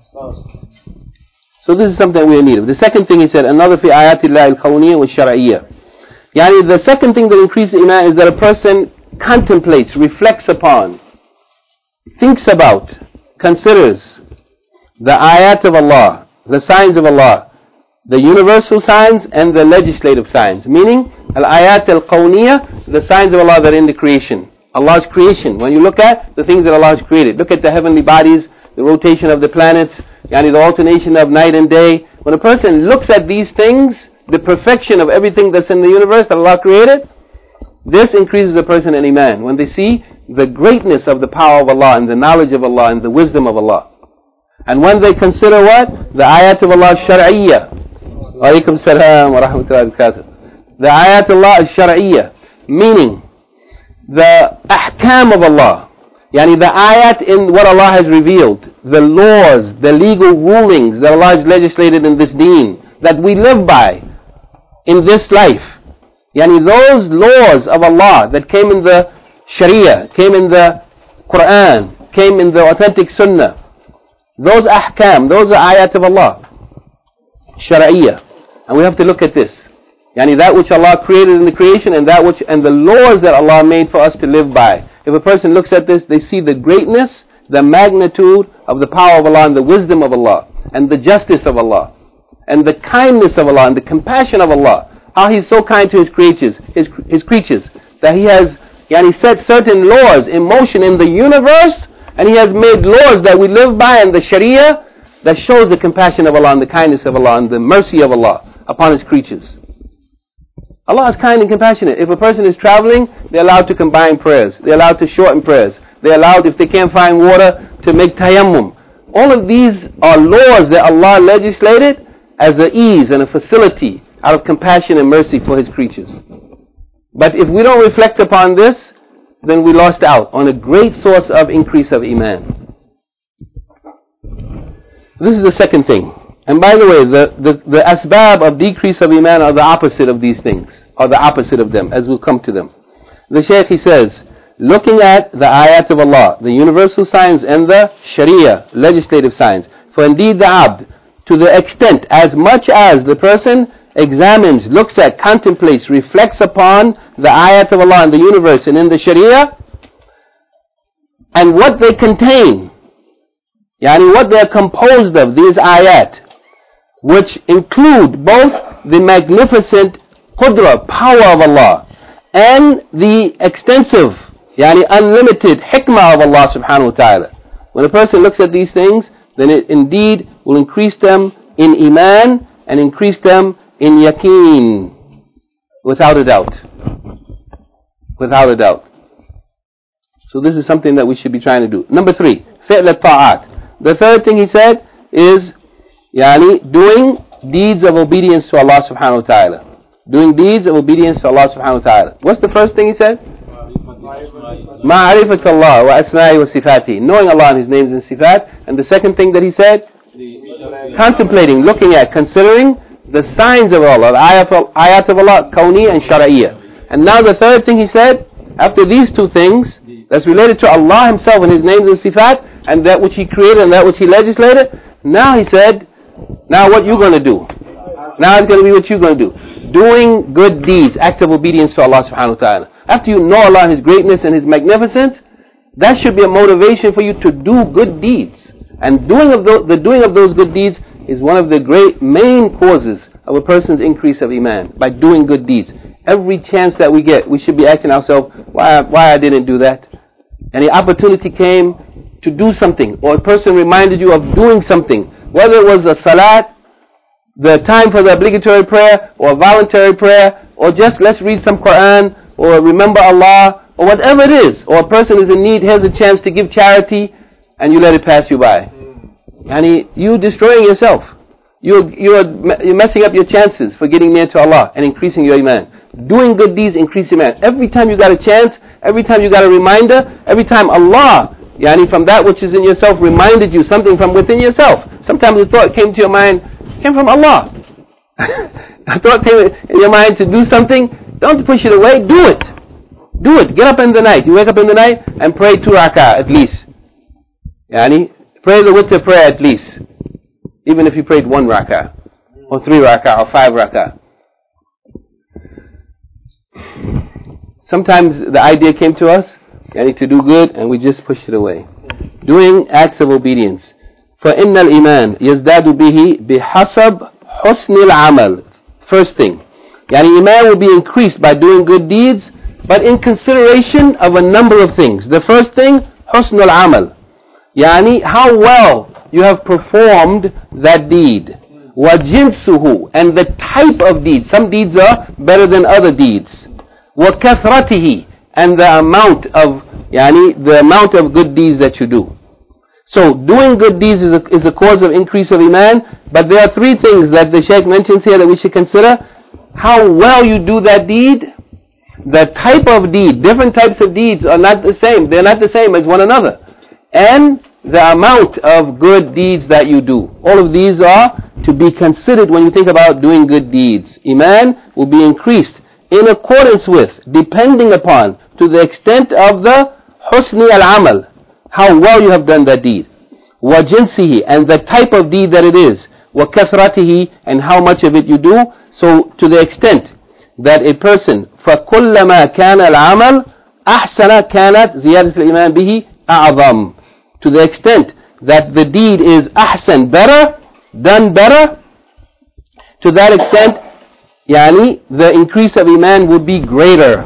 Speaker 1: So this is something we are in need of. The second thing he said, another fi ayatillahi al-kawniyya wa shar'iyyah. The second thing that increases Iman is that a person contemplates, reflects upon, thinks about, considers the ayat of Allah, the signs of Allah, the universal signs and the legislative signs. Meaning, al-ayat al-kawniyya, the signs of Allah that are in the creation. Allah's creation. When you look at the things that Allah has created, look at the heavenly bodies, the rotation of the planets, the alternation of night and day. When a person looks at these things, the perfection of everything that's in the universe that Allah created, this increases a person in Iman. When they see the greatness of the power of Allah and the knowledge of Allah and the wisdom of Allah. And when they consider what? The ayat of Allah shar'iyyah. Alaykum salam wa rahmatullahi wa barakatuh. The ayat of Allah shar'iyyah. Meaning, the ahkam of Allah. The ayat in what Allah has revealed. The laws, the legal rulings that Allah has legislated in this deen. That we live by in this life. Those laws of Allah that came in the Sharia, came in the Quran, came in the authentic Sunnah. Those ahkam, those are ayat of Allah. Shar'iyyah. And we have to look at this. That which Allah created in the creation and the laws that Allah made for us to live by. If a person looks at this, they see the greatness, the magnitude of the power of Allah and the wisdom of Allah and the justice of Allah and the kindness of Allah and the compassion of Allah how He's so kind to His creatures, that He has set certain laws in motion in the universe, and He has made laws that we live by in the Sharia that shows the compassion of Allah and the kindness of Allah and the mercy of Allah upon His creatures. Allah is kind and compassionate. If a person is traveling, they're allowed to combine prayers. They're allowed to shorten prayers. They're allowed, if they can't find water, to make tayammum. All of these are laws that Allah legislated as an ease and a facility out of compassion and mercy for His creatures. But if we don't reflect upon this, then we lost out on a great source of increase of Iman. This is the second thing. And by the way, the asbab of decrease of Iman are the opposite of these things, or the opposite of them, as we'll come to them. The Shaykh, he says, looking at the ayat of Allah, the universal signs and the Sharia, legislative signs, for indeed the abd, to the extent, as much as the person examines, looks at, contemplates, reflects upon the ayat of Allah in the universe and in the Sharia, and what they contain, what they are composed of, these ayat, which include both the magnificent qudra, power of Allah, and the extensive, unlimited hikmah of Allah subhanahu wa ta'ala. When a person looks at these things, then it indeed will increase them in Iman and increase them in yaqeen, without a doubt. Without a doubt. So this is something that we should be trying to do. Number 3, fi'l al-ta'at. The third thing he said is, doing deeds of obedience to Allah subhanahu wa ta'ala. Doing deeds of obedience to Allah subhanahu wa ta'ala. What's the first thing he said? Ma'arifat Allah wa asma'i wa sifati. Knowing Allah and His names and sifat. And the second thing that he said? Contemplating, looking at, considering the signs of Allah, the ayat of Allah, kawniyya and shara'iyya. And now the third thing he said, after these two things, that's related to Allah Himself and His names and sifat, and that which He created and that which He legislated, now he said, now what you going to do? Now it's going to be what you're going to do. Doing good deeds, acts of obedience to Allah subhanahu wa ta'ala. After you know Allah, His greatness and His magnificence, that should be a motivation for you to do good deeds. And the doing of those good deeds is one of the great main causes of a person's increase of Iman, by doing good deeds. Every chance that we get, we should be asking ourselves, why I didn't do that? And the opportunity came to do something, or a person reminded you of doing something, whether it was a salat, the time for the obligatory prayer, or a voluntary prayer, or just let's read some Quran, or remember Allah, or whatever it is, or a person is in need, here's a chance to give charity, and you let it pass you by. And you're destroying yourself. You're messing up your chances for getting near to Allah and increasing your Iman. Doing good deeds increase Iman. Every time you got a chance, every time you got a reminder, every time Allah, from that which is in yourself, reminded you something from within yourself. Sometimes the thought came to your mind, came from Allah. A thought came in your mind to do something, don't push it away, do it. Do it. Get up in the night. You wake up in the night and pray 2 rak'ah at least. Pray the witr prayer at least. Even if you prayed 1 rak'ah, or 3 rak'ah, or 5 rak'ah. Sometimes the idea came to us, to do good, and we just pushed it away. Doing acts of obedience. فَإِنَّ الْإِيمَانِ يَزْدَادُ بِهِ بِحَسَبْ حُسْنِ الْعَمَلِ. First thing. Iman will be increased by doing good deeds, but in consideration of a number of things. The first thing, حُسْنُ الْعَمَلِ. How well you have performed that deed. وَجِنْسُهُ. And the type of deed. Some deeds are better than other deeds. وَكَثْرَتِهِ. And the amount of good deeds that you do. So doing good deeds is a cause of increase of Iman, but there are 3 things that the Shaykh mentions here that we should consider. How well you do that deed, the type of deed, different types of deeds are not the same. They're not the same as one another. And the amount of good deeds that you do. All of these are to be considered when you think about doing good deeds. Iman will be increased in accordance with, depending upon, to the extent of the husni al-amal, how well you have done that deed. وَجِنْسِهِ. And the type of deed that it is. وَكَثْرَتِهِ. And how much of it you do. So to the extent that a person, فَكُلَّمَا كَانَ الْعَمَلْ أَحْسَنَ كَانَتْ زِيَادَةُ الْإِيمَانِ بِهِ أَعْظَمُ. To the extent that the deed is ahsan, better, done better, to that extent, the increase of iman would be greater.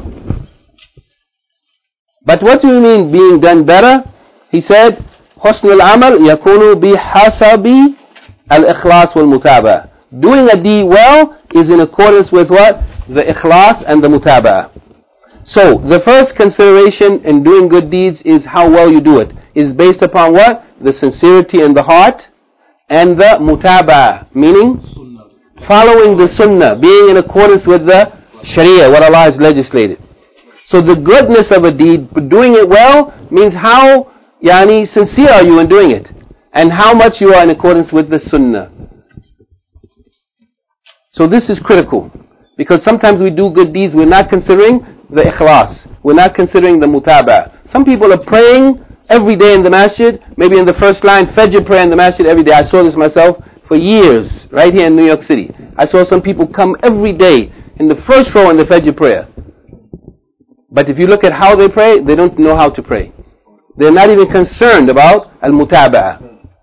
Speaker 1: But what do you mean being done better? He said, حسن العمل يكون بحسب الإخلاص والمتابعة. Doing a deed well is in accordance with what? The ikhlas and the mutaba'ah. So, the first consideration in doing good deeds is how well you do it. Is based upon what? The sincerity in the heart and the mutaba'ah, meaning following the sunnah, being in accordance with the sharia, what Allah has legislated. So the goodness of a deed, doing it well, means how sincere are you in doing it, and how much you are in accordance with the sunnah. So this is critical, because sometimes we do good deeds, we're not considering the ikhlas, we're not considering the mutaba'ah. Some people are praying every day in the masjid, maybe in the first line, Fajr prayer in the masjid every day. I saw this myself for years, right here in New York City. I saw some people come every day in the first row in the Fajr prayer. But if you look at how they pray, they don't know how to pray. They're not even concerned about al-mutaba'ah.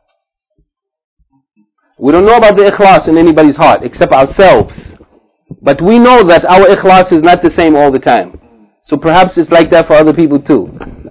Speaker 1: We don't know about the ikhlas in anybody's heart except ourselves. But we know that our ikhlas is not the same all the time. So perhaps it's like that for other people too.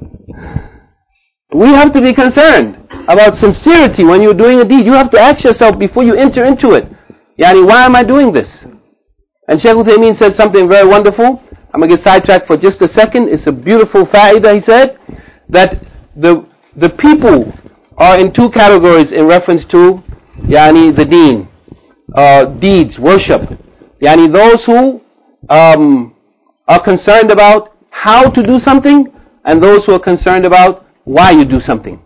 Speaker 1: We have to be concerned about sincerity when you're doing a deed. You have to ask yourself before you enter into it, why am I doing this? And Shaykh Uthaymeen said something very wonderful. I'm going to get sidetracked for just a second. It's a beautiful fa'idah. He said that the people are in two categories in reference to the deen, deeds, worship. Those who are concerned about how to do something, and those who are concerned about why you do something.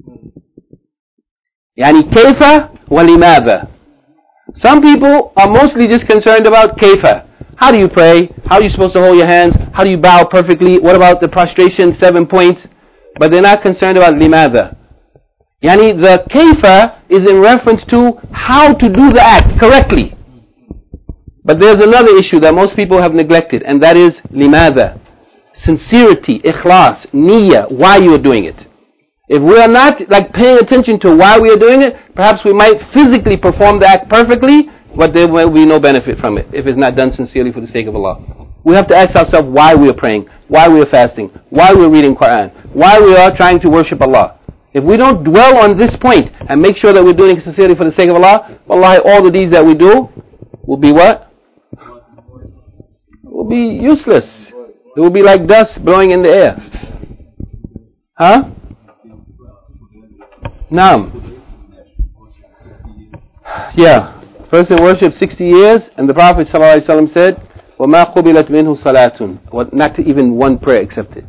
Speaker 1: Kayfa wa limadha. Some people are mostly just concerned about kayfa. How do you pray? How are you supposed to hold your hands? How do you bow perfectly? What about the prostration, 7 points? But they're not concerned about limadha. The kayfa is in reference to how to do the act correctly. But there's another issue that most people have neglected, and that is limadha. Sincerity, ikhlas, niyyah, why you are doing it. If we are not paying attention to why we are doing it, perhaps we might physically perform the act perfectly, but there will be no benefit from it if it's not done sincerely for the sake of Allah. We have to ask ourselves why we are praying, why we are fasting, why we are reading Quran, why we are trying to worship Allah. If we don't dwell on this point and make sure that we're doing it sincerely for the sake of Allah, wallahi, all the deeds that we do will be what? Will be useless. It will be like dust blowing in the air. Huh? Naam. Yeah. Person worshipped 60 years, and the Prophet ﷺ said, وَمَا قُبِلَتْ مِنْهُ صَلَاتٌ. Not even one prayer accepted.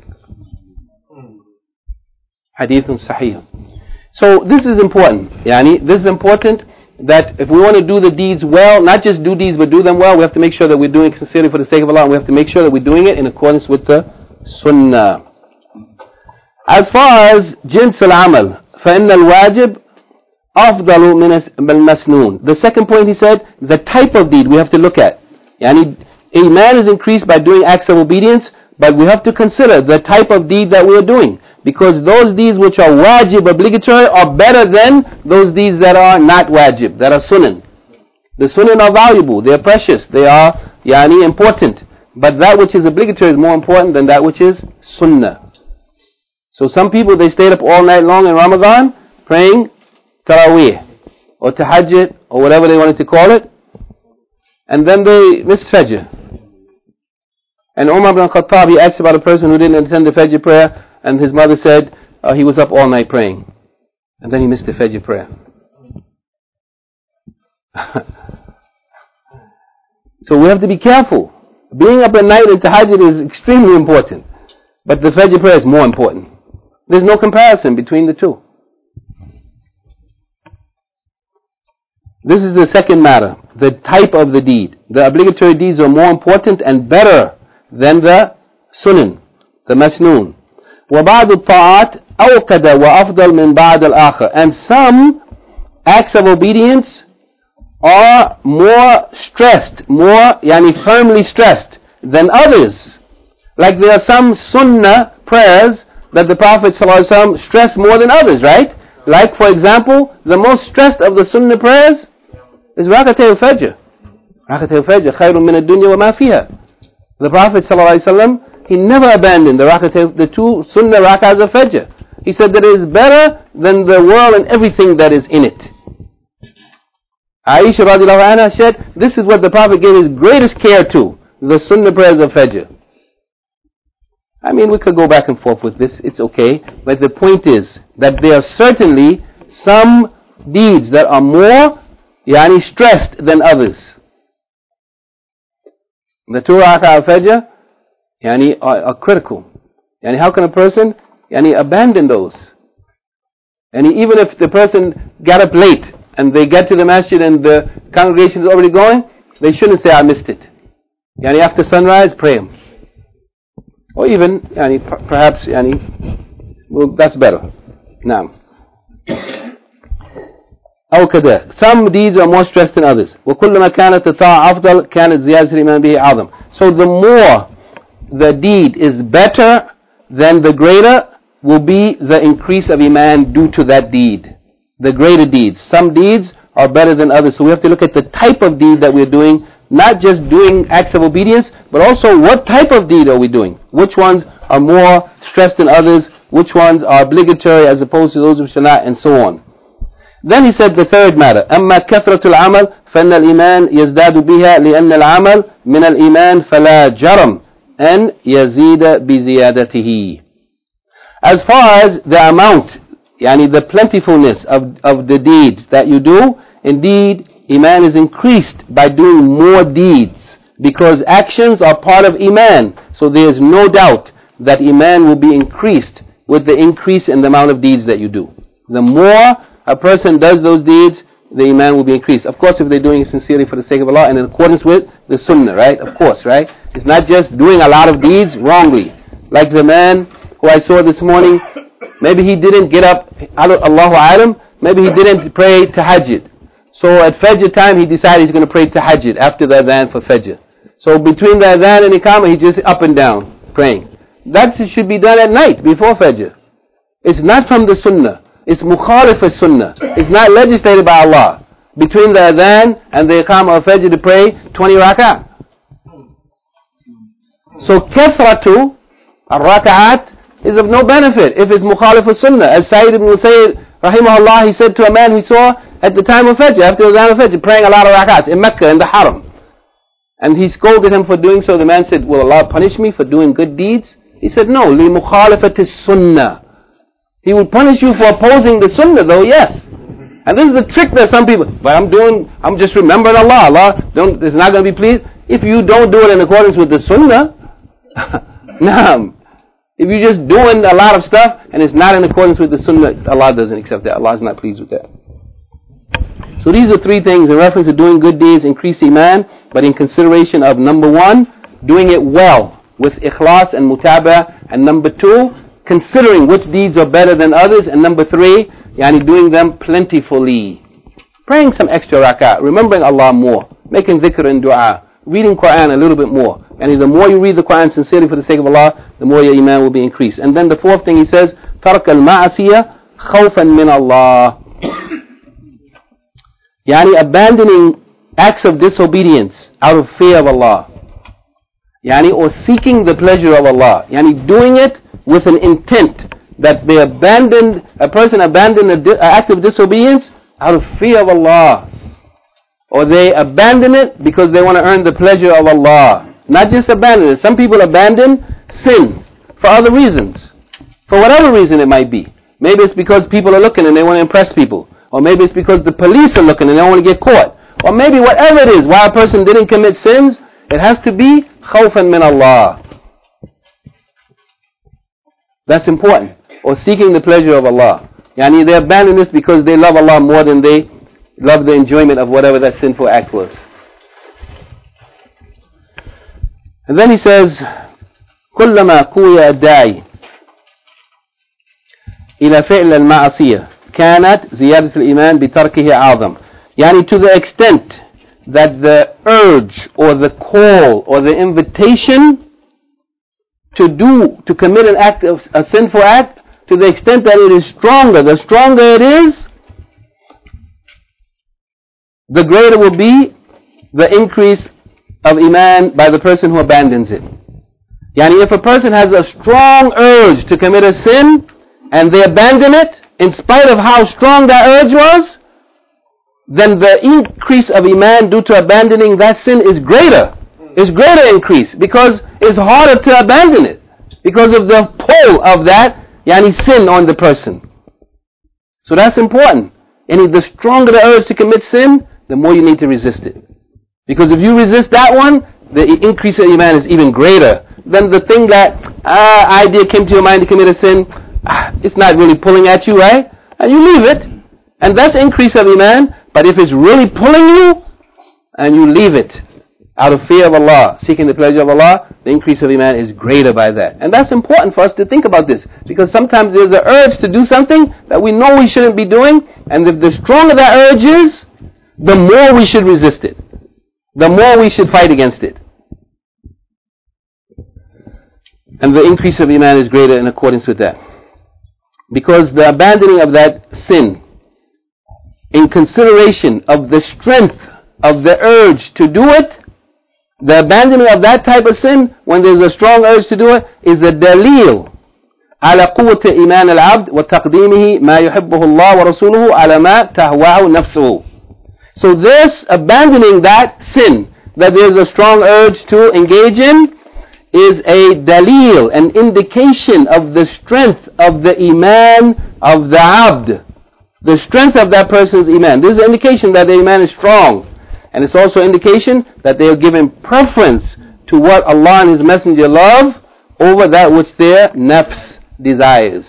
Speaker 1: Hadithun sahih. So this is important. This is important that if we want to do the deeds well, not just do deeds but do them well, we have to make sure that we're doing it sincerely for the sake of Allah, and we have to make sure that we're doing it in accordance with the sunnah. As far as jins al-amal, فَإِنَّ الْوَاجِبِ أَفْضَلُ مِنَ الْمَسْنُونِ. The second point he said, the type of deed we have to look at. Iman is increased by doing acts of obedience, but we have to consider the type of deed that we are doing. Because those deeds which are wajib, obligatory, are better than those deeds that are not wajib, that are sunan. The sunan are valuable, they are precious, they are important. But that which is obligatory is more important than that which is sunnah. So some people, they stayed up all night long in Ramadan praying Taraweeh or Tahajjud or whatever they wanted to call it, and then they missed Fajr. And Umar ibn Khattab, he asked about a person who didn't attend the Fajr prayer, and his mother said he was up all night praying, and then he missed the Fajr prayer. So we have to be careful. Being up at night in Tahajjud is extremely important, but the Fajr prayer is more important. There's no comparison between the two. This is the second matter, the type of the deed. The obligatory deeds are more important and better than the sunan, the masnoon. وَبَعْضُ الطَّاعَاتِ أَوْقَدَ وَأَفْضَلْ مِنْ بَعْضِ الْآخَرِ. And some acts of obedience are more stressed, more firmly stressed than others. Like there are some sunnah prayers that the Prophet ﷺ stressed more than others, right? Like for example, the most stressed of the sunnah prayers is Rakatay al-Fajr, ركعتي الفجر خير من الدنيا وما فيها. The Prophet ﷺ, he never abandoned the two sunnah rak'ahs of Fajr. He said that it is better than the world and everything that is in it. Aisha radiallahu anha said, this is what the Prophet gave his greatest care to, the sunnah prayers of Fajr. I mean, we could go back and forth with this, it's okay, but the point is that there are certainly some deeds that are more stressed than others. The 2 rak'ah of Fajr are critical. How can a person abandon those? Even if the person got up late and they get to the masjid and the congregation is already going, they shouldn't say, I missed it. After sunrise, pray them. Or even, perhaps, well, that's better. Now, أو كذا. Some deeds are more stressed than others. وكلما كانت الطاعة أفضل كانت زيادة الإيمان به أعظم. So the more the deed is better, then the greater will be the increase of Iman due to that deed. The greater deeds. Some deeds are better than others. So we have to look at the type of deed that we're doing, not just doing acts of obedience, but also what type of deed are we doing? Which ones are more stressed than others? Which ones are obligatory as opposed to those which are not, and so on. Then he said the third matter, أما كثرة العمل فإن الإيمان يزداد بها لأن العمل من الإيمان فلا جرم أن يزيد بزيادته. As far as the amount, the plentifulness of the deeds that you do, indeed, Iman is increased by doing more deeds, because actions are part of Iman. So there is no doubt that Iman will be increased with the increase in the amount of deeds that you do. The more a person does those deeds, the Iman will be increased. Of course, if they're doing it sincerely for the sake of Allah and in accordance with the Sunnah, right? Of course, right? It's not just doing a lot of deeds wrongly. Like the man who I saw this morning, maybe he didn't get up, Allahu Alam, maybe he didn't pray Tahajjud. So at Fajr time, he decided he's going to pray Tahajjud after the Adhan for Fajr. So between the Adhan and Iqamah, he's just up and down praying. That should be done at night, before Fajr. It's not from the Sunnah. It's mukhalif as-Sunnah. It's not legislated by Allah. Between the Adhan and the Iqamah of Fajr to pray 20 rak'ah. So kathratu al-rak'at is of no benefit if it's mukhalif as-Sunnah. As Sayyid ibn Musayyib, rahimahullah, he said to a man he saw at the time of Fajr, after the Adhan of Fajr, praying a lot of rak'ats in Mecca, in the Haram. And he scolded him for doing so. The man said, will Allah punish me for doing good deeds? He said, no, li mukhalifati as-Sunnah. He will punish you for opposing the Sunnah though, yes. And this is the trick that some people, but I'm just remembering Allah. Allah is not going to be pleased. If you don't do it in accordance with the Sunnah, naam. If you're just doing a lot of stuff and it's not in accordance with the Sunnah, Allah doesn't accept that. Allah is not pleased with that. So these are 3 things in reference to doing good deeds, increase Iman, but in consideration of number 1, doing it well with ikhlas and mutabah, and number 2, considering which deeds are better than others, and number 3, doing them plentifully. Praying some extra rak'ah, remembering Allah more, making dhikr and dua, reading Quran a little bit more. And the more you read the Quran sincerely for the sake of Allah, the more your Iman will be increased. And then the 4th thing he says, تَرْكَ الْمَعَصِيَةِ خَوْفًا مِنَ اللَّهِ. Abandoning acts of disobedience out of fear of Allah. Or seeking the pleasure of Allah. Doing it with an intent that a person abandoned an act of disobedience out of fear of Allah. Or they abandon it because they want to earn the pleasure of Allah. Not just abandon it. Some people abandon sin for other reasons. For whatever reason it might be. Maybe it's because people are looking and they want to impress people. Or maybe it's because the police are looking and they don't want to get caught. Or maybe whatever it is, why a person didn't commit sins, it has to be khawfan min Allah. That's important. Or seeking the pleasure of Allah. They abandon this because they love Allah more than they love the enjoyment of whatever that sinful act was. And then he says, كلما قوي الداعي إلى فعل المعصية كانت زيادة الإيمان بتركه أعظم. To the extent that the urge or the call or the invitation to commit an act of a sinful act, to the extent that it is stronger, the stronger it is, the greater will be the increase of Iman by the person who abandons it. Yani if a person has a strong urge to commit a sin and they abandon it, in spite of how strong that urge was, then the increase of Iman due to abandoning that sin is greater. It's greater increase because it's harder to abandon it because of the pull of that sin on the person. So that's important. And the stronger the urge to commit sin, the more you need to resist it. Because if you resist that one, the increase of Iman is even greater than the thing that idea came to your mind to commit a sin. It's not really pulling at you, right? And you leave it. And that's increase of Iman. But if it's really pulling you, and you leave it out of fear of Allah, seeking the pleasure of Allah, the increase of Iman is greater by that. And that's important for us to think about this. Because sometimes there's an urge to do something that we know we shouldn't be doing. And if the stronger that urge is, the more we should resist it. The more we should fight against it. And the increase of Iman is greater in accordance with that. Because the abandoning of that sin, in consideration of the strength of the urge to do it, the abandoning of that type of sin, when there's a strong urge to do it, is a dalil على قوة إيمان العبد وتقديمه ما يحبه الله ورسوله على ما تهواه نفسه. So this abandoning that sin that there's a strong urge to engage in is a dalil, an indication of the strength of the Iman of the abd. The strength of that person's Iman. This is an indication that the Iman is strong. And it's also an indication that they are giving preference to what Allah and His Messenger love over that which their nafs desires.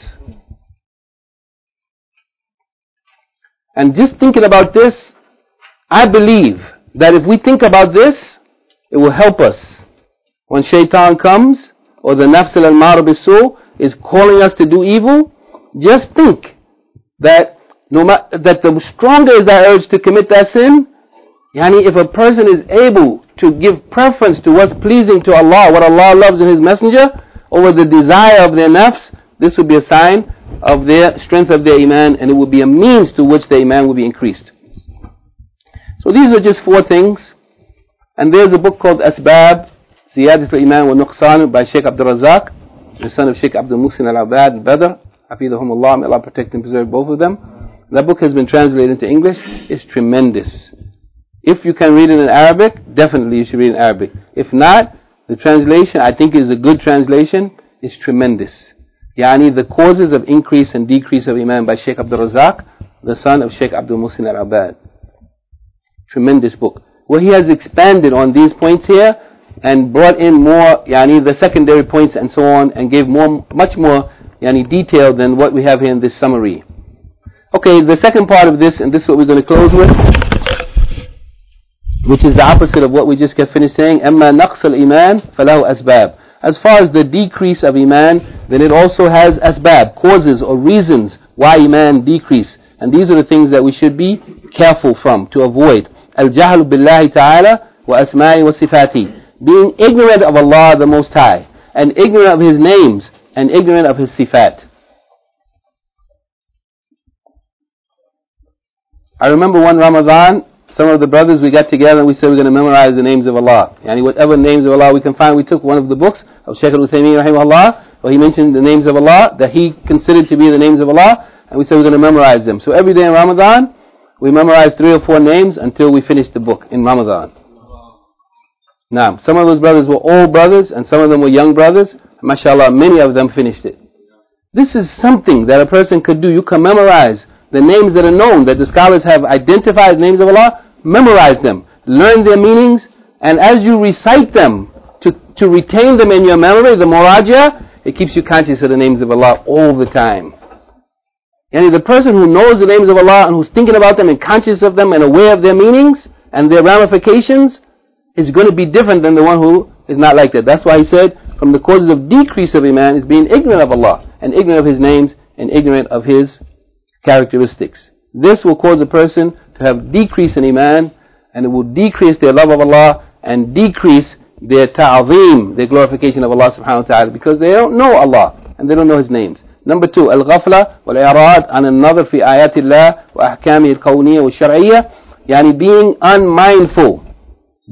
Speaker 1: And just thinking about this, I believe that if we think about this, it will help us. When shaitan comes, or the nafs al-mara bisu is calling us to do evil, just think that that the stronger is that urge to commit that sin, if a person is able to give preference to what's pleasing to Allah, what Allah loves in His Messenger, over the desire of their nafs, this would be a sign of their strength of their Iman, and it would be a means to which their Iman will be increased. So these are just 4 things. And there's a book called Asbab, Ziyadat al-Iman wa Nuqsan by Sheikh Abdul Razak, the son of Sheikh Abdul Muhsin al-Abad al-Badr, Hafidhahumullah, may Allah protect and preserve both of them. That book has been translated into English. It's tremendous. If you can read it in Arabic, definitely you should read it in Arabic. If not, the translation, I think, is a good translation. It's tremendous. The causes of increase and decrease of Iman by Sheikh Abdul Razak, the son of Sheikh Abdul Muhsin al-Abad. Tremendous book. Where he has expanded on these points here and brought in more, the secondary points and so on, and gave much more, detail than what we have here in this summary. Okay, the second part of this, and this is what we're going to close with, which is the opposite of what we just got finished saying. أَمَّا نَقْصَ الْإِيمَانِ فَلَهُ أَسْبَابٌ. As far as the decrease of Iman, then it also has asbab, causes or reasons why Iman decrease. And these are the things that we should be careful from, to avoid. الْجَهْلُ بِاللَّهِ تَعَالَى وَأَسْمَائِ وَصِفَاتِهِ. Being ignorant of Allah the Most High, and ignorant of His names, and ignorant of His sifat. I remember one Ramadan, some of the brothers, we got together and we said we're going to memorize the names of Allah. Whatever names of Allah we can find. We took one of the books of Shaykh al-Uthaymeen rahimahullah, where he mentioned the names of Allah that he considered to be the names of Allah, and we said we're going to memorize them. So every day in Ramadan, we memorized 3 or 4 names until we finished the book in Ramadan. Now, some of those brothers were old brothers and some of them were young brothers. MashaAllah, many of them finished it. This is something that a person could do. You can memorize the names that are known, that the scholars have identified as names of Allah, memorize them, learn their meanings, and as you recite them, to retain them in your memory, the murajah, it keeps you conscious of the names of Allah all the time. And the person who knows the names of Allah and who's thinking about them and conscious of them and aware of their meanings and their ramifications is going to be different than the one who is not like that. That's why he said, from the causes of decrease of Iman is being ignorant of Allah and ignorant of His names and ignorant of His characteristics. This will cause a person to have decrease in Iman, and it will decrease their love of Allah and decrease their ta'zeem, their glorification of Allah subhanahu wa ta'ala, because they don't know Allah and they don't know His names. Number 2, al-ghafla wal-i'rad an an-nadhr fi ayatillah wa ahkamihi al-kawniyya wa shar'iyya, being unmindful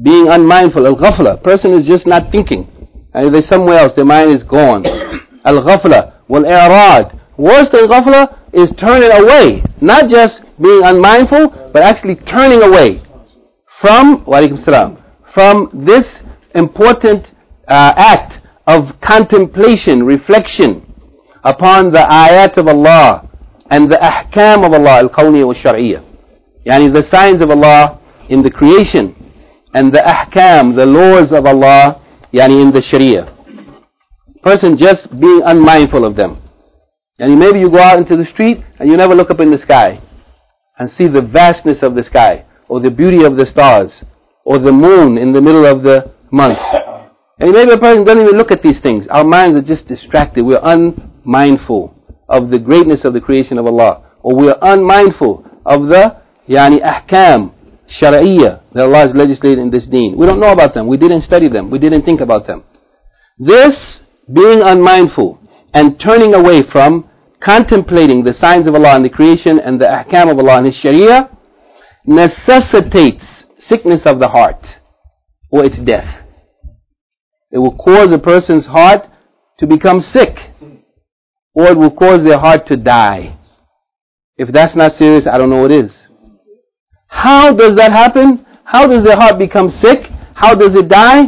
Speaker 1: being unmindful. Al-ghafla, person is just not thinking. And they're somewhere else, their mind is gone. Al-ghafla, wal-i'rad. Worse than ghafla is turning away. Not just being unmindful, but actually turning away from, wa alaikum salam, from this important act of contemplation, reflection upon the ayat of Allah and the ahkam of Allah, al-kawniyya wa shar'iyya. Yani the signs of Allah in the creation and the ahkam, the laws of Allah, yani in the sharia. Person just being unmindful of them. And maybe you go out into the street and you never look up in the sky and see the vastness of the sky, or the beauty of the stars, or the moon in the middle of the month. And maybe a person doesn't even look at these things. Our minds are just distracted. We're unmindful of the greatness of the creation of Allah, or we're unmindful of the ahkam, shar'iyya that Allah has legislated in this deen. We don't know about them. We didn't study them. We didn't think about them. This being unmindful and turning away from contemplating the signs of Allah in the creation and the ahkam of Allah in His sharia necessitates sickness of the heart, or its death. It will cause a person's heart to become sick, or it will cause their heart to die. If that's not serious, I don't know what is. How does that happen? How does their heart become sick? How does it die?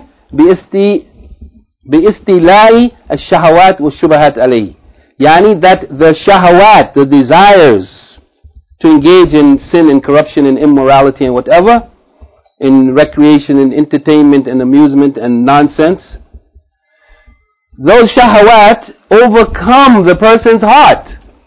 Speaker 1: بِإِسْتِلَاءِ الشَّهَوَاتِ وَالشُّبَهَاتِ عَلَيْهِ. Yani that the shahawat, the desires to engage in sin and corruption and immorality and whatever, in recreation and entertainment and amusement and nonsense, those shahawat overcome the person's heart.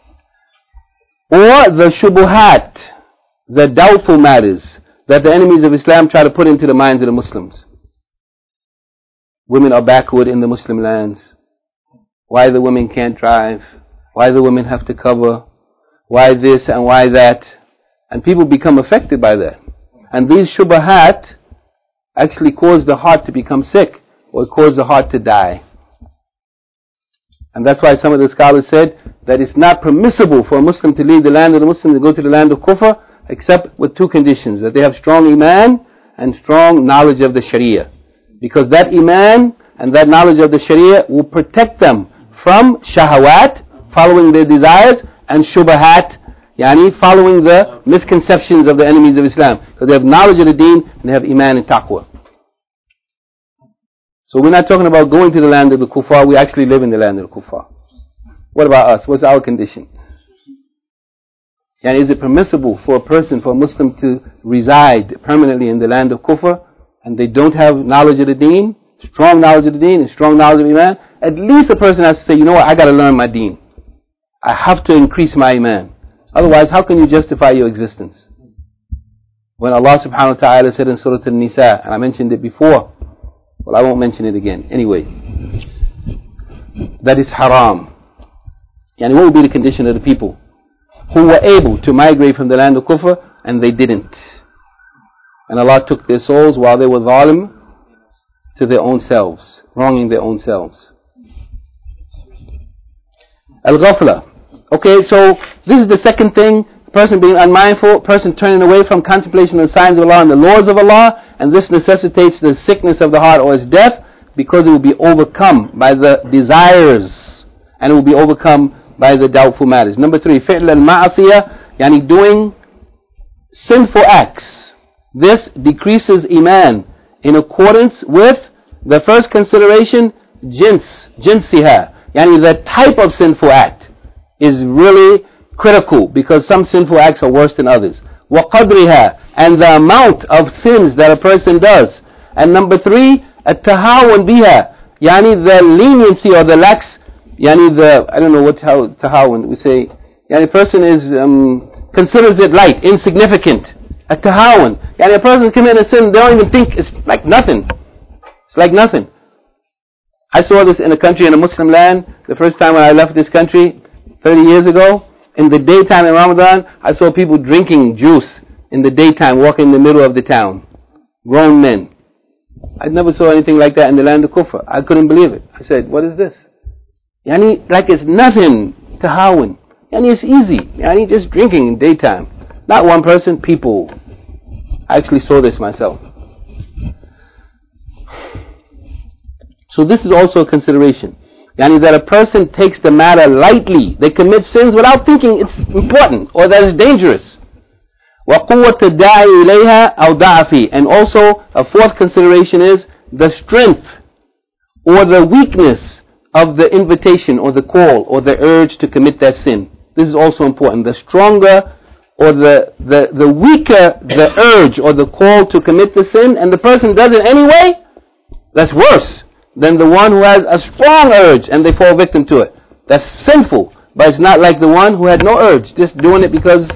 Speaker 1: Or the shubuhat, the doubtful matters that the enemies of Islam try to put into the minds of the Muslims. Women are backward in the Muslim lands. Why the women can't drive? Why the women have to cover? Why this and why that? And people become affected by that. And these shubahat actually cause the heart to become sick, or cause the heart to die. And that's why some of the scholars said that it's not permissible for a Muslim to leave the land of the Muslims and go to the land of Kufr, except with two conditions: that they have strong iman and strong knowledge of the sharia. Because that iman and that knowledge of the sharia will protect them from shahawat, following their desires, and shubahat, yani following the misconceptions of the enemies of Islam. So they have knowledge of the deen and they have iman and taqwa. So we're not talking about going to the land of the kuffar, we actually live in the land of the kuffar. What about us? What's our condition? And is it permissible for a person, for a Muslim to reside permanently in the land of kufr, and they don't have knowledge of the deen, strong knowledge of the deen and strong knowledge of iman? At least a person has to say, you know what, I got to learn my deen. I have to increase my iman. Otherwise, how can you justify your existence? When Allah subhanahu wa ta'ala said in Surah An-Nisa, and I mentioned it before, well, I won't mention it again. Anyway, that is haram. And what would be the condition of the people who were able to migrate from the land of kufr and they didn't? And Allah took their souls while they were zalim to their own selves, wronging their own selves. Al-ghafla. Okay, so this is the second thing. Person being unmindful, person turning away from contemplation of the signs of Allah and the laws of Allah, and this necessitates the sickness of the heart or its death, because it will be overcome by the desires and it will be overcome by the doubtful matters. Number 3, fi'l al-ma'asiyah, yani doing sinful acts. This decreases iman in accordance with the first consideration, jinsiha, yani the type of sinful act is really critical, because some sinful acts are worse than others. وَقَدْرِهَا, and the amount of sins that a person does. And number 3, التهاون بها, yani the leniency or the lax, yani the, I don't know how tahawun we say, yani a person is considers it light, insignificant. التهاون, yani a person commits a sin, they don't even think, it's like nothing. It's like nothing. I saw this in a country, in a Muslim land, the first time when I left this country 30 years ago. In the daytime in Ramadan, I saw people drinking juice in the daytime, walking in the middle of the town. Grown men. I never saw anything like that in the land of Kufr. I couldn't believe it. I said, what is this? Yani, like it's nothing, tahawun. Yani, it's easy. Yani, just drinking in daytime. Not one person, people. I actually saw this myself. So this is also a consideration. Yani that a person takes the matter lightly. They commit sins without thinking it's important or that it's dangerous. وَقُوَّةَ الدَّاعِي إِلَيْهَا أَوْ ضَعْفِي. And also a fourth consideration is the strength or the weakness of the invitation or the call or the urge to commit that sin. This is also important. The stronger or the weaker the urge or the call to commit the sin, and the person does it anyway, that's worse than the one who has a strong urge and they fall victim to it. That's sinful, but it's not like the one who had no urge, just doing it because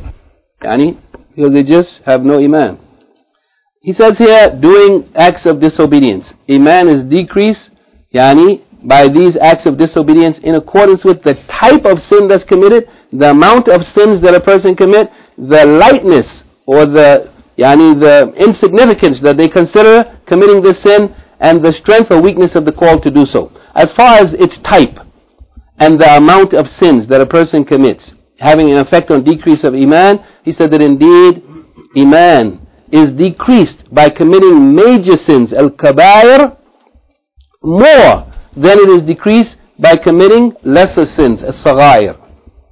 Speaker 1: they just have no iman. He says here, doing acts of disobedience. Iman is decreased, by these acts of disobedience in accordance with the type of sin that's committed, the amount of sins that a person commit, the lightness or the insignificance that they consider committing this sin, and the strength or weakness of the call to do so. As far as its type and the amount of sins that a person commits, having an effect on decrease of iman, he said that indeed iman is decreased by committing major sins, al-kabair, more than it is decreased by committing lesser sins, as-saghair.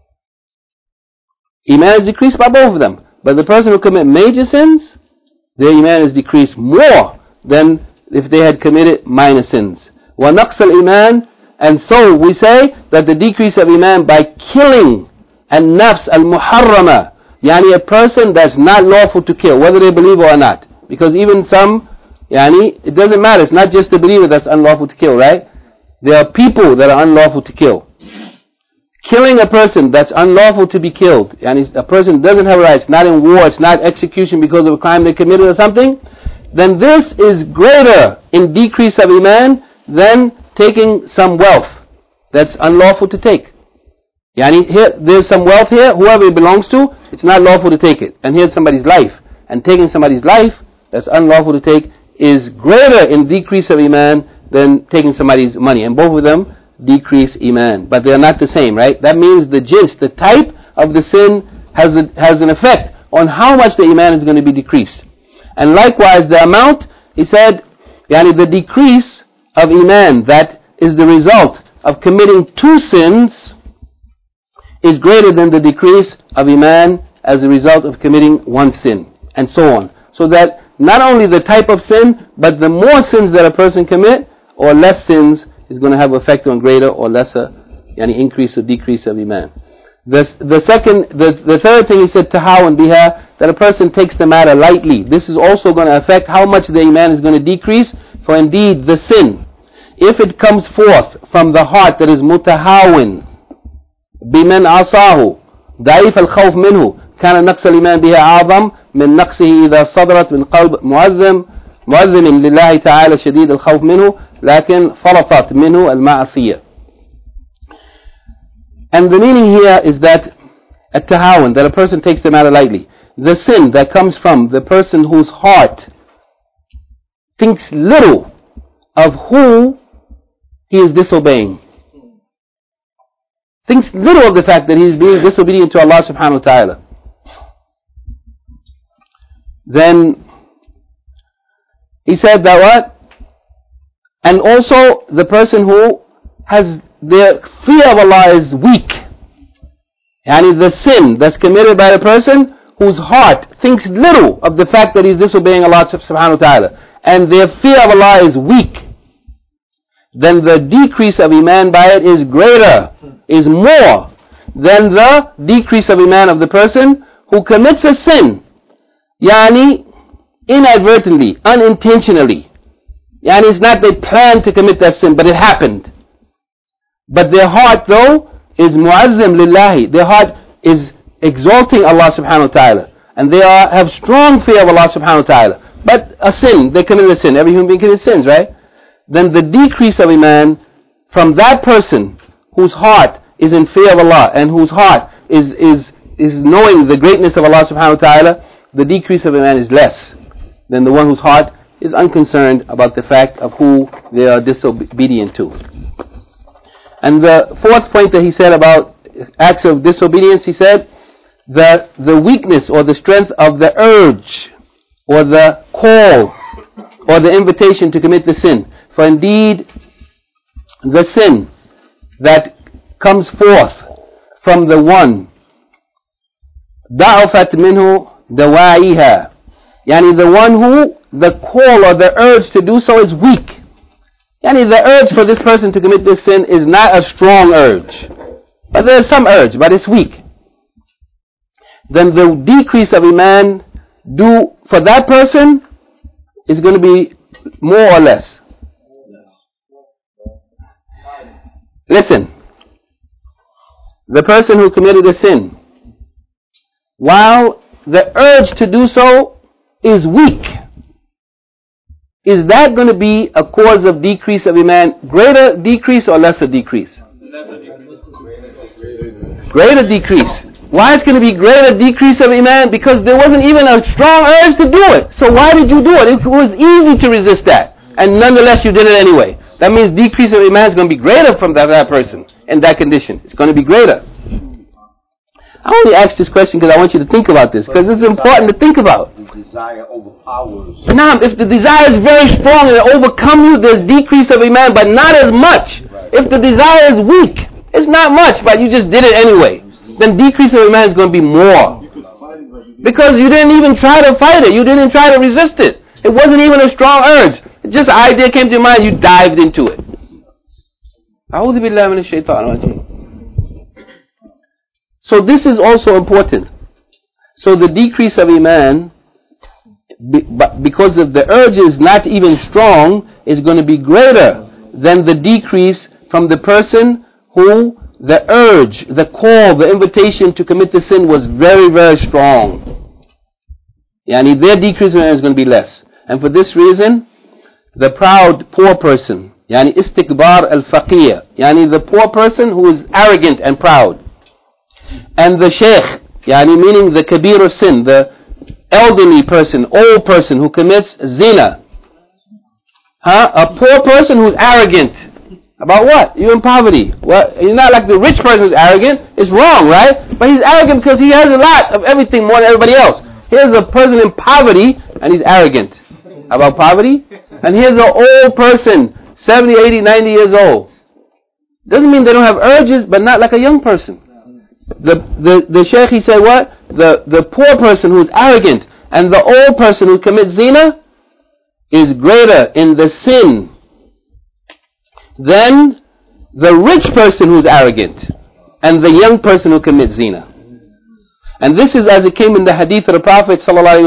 Speaker 1: Iman is decreased by both of them, but the person who commit major sins, their iman is decreased more than if they had committed minor sins. وَنَقْصَ الْإِيمَانِ. And so we say that the decrease of iman by killing an-nafs al-muharrama, a person that's not lawful to kill, whether they believe or not. Because even some, it doesn't matter, it's not just the believer that's unlawful to kill, right? There are people that are unlawful to kill. Killing a person that's unlawful to be killed, a person doesn't have rights, not in war, it's not execution because of a crime they committed or something, then this is greater in decrease of iman than taking some wealth that's unlawful to take. Here, there's some wealth here, whoever it belongs to, it's not lawful to take it. And here's somebody's life. And taking somebody's life that's unlawful to take is greater in decrease of iman than taking somebody's money. And both of them decrease iman. But they are not the same, right? That means the jins, the type of the sin has an effect on how much the iman is going to be decreased. And likewise, the amount, he said, the decrease of iman that is the result of committing two sins is greater than the decrease of iman as a result of committing one sin, and so on. So that not only the type of sin, but the more sins that a person commit, or less sins, is going to have effect on greater or lesser, increase or decrease of iman. The third thing he said, tahawun biha, that a person takes the matter lightly. This is also going to affect how much the iman is going to decrease, for indeed the sin, if it comes forth from the heart that is mutahawin, biman asahu, da'if al-khawf minhu, kana naqs al-iman biha a'zam min naqsihi idha sadrat min qalb mu'azzim lillahi ta'ala shadid al-khawf minhu, lakin faratat minhu al-ma'asiyah. And the meaning here is that at-tahawun, that a person takes the matter lightly. The sin that comes from the person whose heart thinks little of who he is disobeying. Thinks little of the fact that he is being disobedient to Allah subhanahu wa ta'ala. Then he said that what? And also the person who has the fear of Allah is weak. The sin that's committed by the person whose heart thinks little of the fact that he is disobeying Allah subhanahu wa ta'ala, and their fear of Allah is weak, then the decrease of iman by it is greater, is more than the decrease of iman of the person who commits a sin, inadvertently, unintentionally. It's not they planned to commit that sin, but it happened. But their heart though is mu'azzim lillahi. Their heart is exalting Allah subhanahu wa ta'ala. And they have strong fear of Allah subhanahu wa ta'ala. But a sin, they commit a sin. Every human being commits sins, right? Then the decrease of iman from that person whose heart is in fear of Allah and whose heart is knowing the greatness of Allah subhanahu wa ta'ala, the decrease of iman is less than the one whose heart is unconcerned about the fact of who they are disobedient to. And the fourth point that he said about acts of disobedience, he said that the weakness or the strength of the urge or the call or the invitation to commit the sin. For indeed, the sin that comes forth from the one, ضعفت منه دواعيها, يعني the one who the call or the urge to do so is weak. Yani the urge for this person to commit this sin is not a strong urge, but there is some urge, but it's weak. Then the decrease of iman due for that person is going to be more or less. Listen, the person who committed a sin, while the urge to do so is weak, is that going to be a cause of decrease of iman? Greater decrease or lesser decrease? Greater decrease. Why it's going to be greater decrease of iman? Because there wasn't even a strong urge to do it. So why did you do it? It was easy to resist that, and nonetheless you did it anyway. That means decrease of iman is going to be greater from that person in that condition. It's going to be greater. I only ask this question because I want you to think about this, because it's important to think about.
Speaker 6: The desire overpowers.
Speaker 1: Now, if the desire is very strong and it overcomes you, there's decrease of iman, but not as much. Right. If the desire is weak, it's not much, but you just did it anyway, then decrease of iman is going to be more. Because you didn't even try to fight it. You didn't try to resist it. It wasn't even a strong urge. Just an idea came to your mind, you dived into it. A'udhu billahi minash shaitanir rajeem. So this is also important. So the decrease of iman, because of the urge is not even strong, is going to be greater than the decrease from the person who the urge, the call, the invitation to commit the sin was very, very strong. Yani their decrease in iman is going to be less. And for this reason, the proud poor person, yani istikbar al-faqir, yani the poor person who is arrogant and proud, and the sheikh, yani meaning the kabir of sin, the elderly person, old person who commits zina. A poor person who's arrogant. About what? You're in poverty. Well, he's not like the rich person who's arrogant. It's wrong, right? But he's arrogant because he has a lot of everything more than everybody else. Here's a person in poverty and he's arrogant about poverty. And here's an old person, 70, 80, 90 years old. Doesn't mean they don't have urges, but not like a young person. The sheikh, he said what? The poor person who's arrogant and the old person who commits zina is greater in the sin than the rich person who's arrogant and the young person who commits zina. And this is as it came in the hadith of the Prophet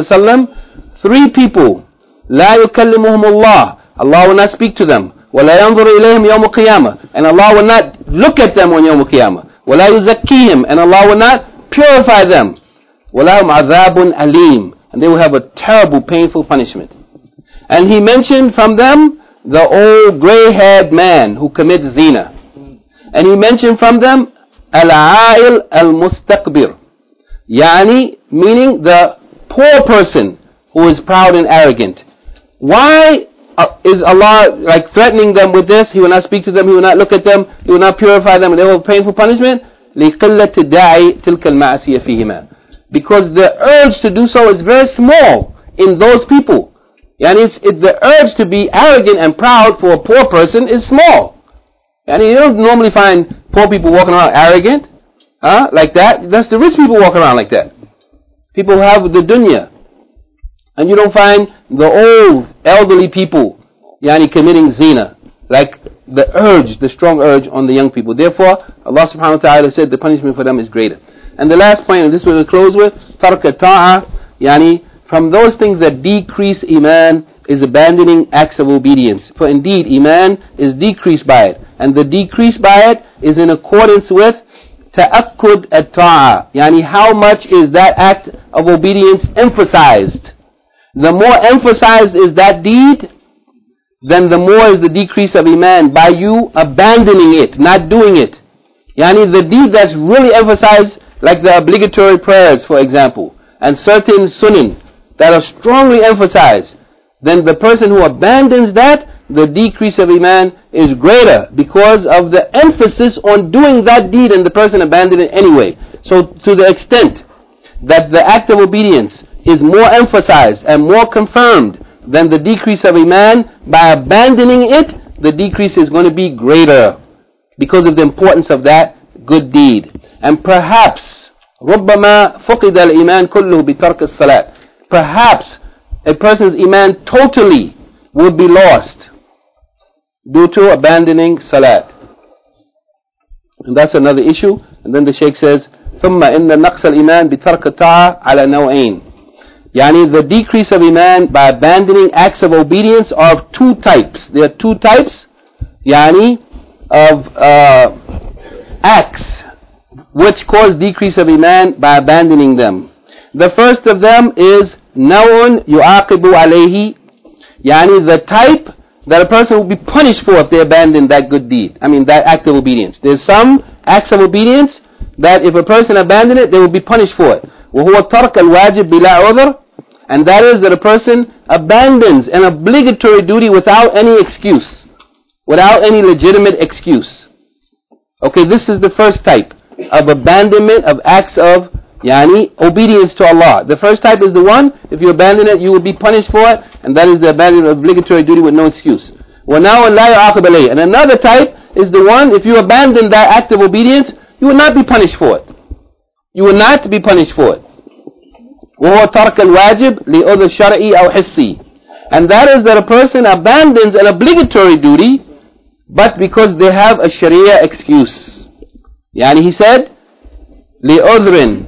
Speaker 1: ﷺ, 3 people, لا يكلمهم الله, Allah will not speak to them, ولا ينظر إليهم يوم القيامة, and Allah will not look at them on يوم القيامة, ولا يزكيهم, and Allah will not purify them, وَلَهُمْ عَذَابٌ أَلِيمٌ, and they will have a terrible, painful punishment. And he mentioned from them the old gray-haired man who commits zina. And he mentioned from them al-a'il al-mustakbir, yani meaning the poor person who is proud and arrogant. Why is Allah like threatening them with this? He will not speak to them, He will not look at them, He will not purify them, and they will have painful punishment. لِقِلَّةِ الدَّاعِ تِلْكَ الْمَعْصِيَةِ فِيهِمَا, because the urge to do so is very small in those people. And the urge to be arrogant and proud for a poor person is small. And you don't normally find poor people walking around arrogant, like that. That's the rich people walking around like that. People who have the dunya. And you don't find the old, elderly people, committing zina, like the urge, the strong urge on the young people. Therefore, Allah subhanahu wa ta'ala said the punishment for them is greater. And the last point, and this we're going to close with, tark ta'a, from those things that decrease iman is abandoning acts of obedience. For indeed, iman is decreased by it. And the decrease by it is in accordance with ta'akkud at-ta'a. How much is that act of obedience emphasized? The more emphasized is that deed, then the more is the decrease of iman by you abandoning it, not doing it. The deed that's really emphasized, like the obligatory prayers, for example, and certain sunnah that are strongly emphasized, then the person who abandons that, the decrease of iman is greater because of the emphasis on doing that deed and the person abandoned it anyway. So to the extent that the act of obedience is more emphasized and more confirmed than the decrease of iman, by abandoning it, the decrease is going to be greater because of the importance of that good deed. And perhaps ربما فقد الإيمان كله بترك الصلاة. Perhaps a person's iman totally would be lost due to abandoning salat. And that's another issue. And then the Shaykh says, ثم إن نقص الإيمان بترك الطاعة على نوعين. Yani the decrease of iman by abandoning acts of obedience are of two types. There are two types, yani, of acts which cause decrease of iman by abandoning them. The first of them is نوع يعاقب عليه, yani the type that a person will be punished for if they abandon that good deed. I mean that act of obedience. There's some acts of obedience that if a person abandon it, they will be punished for it. وهو ترك الواجب بلا عذر, and that is that a person abandons an obligatory duty without any excuse, without any legitimate excuse. Okay, this is the first type of abandonment of acts of obedience to Allah. The first type is the one, if you abandon it, you will be punished for it, and that is the abandonment of obligatory duty with no excuse. وَنَوْ لَا يُعَاقَبَ عَلَيْهِ. And another type is the one, if you abandon that act of obedience, you will not be punished for it. You will not be punished for it. وَهُوَ تَرْكَ الْوَاجِبِ لِأُذْرٍ شَرْعِي أَوْ حِسِّي. And that is that a person abandons an obligatory duty, but because they have a Sharia excuse. He said, لِأُذْرٍ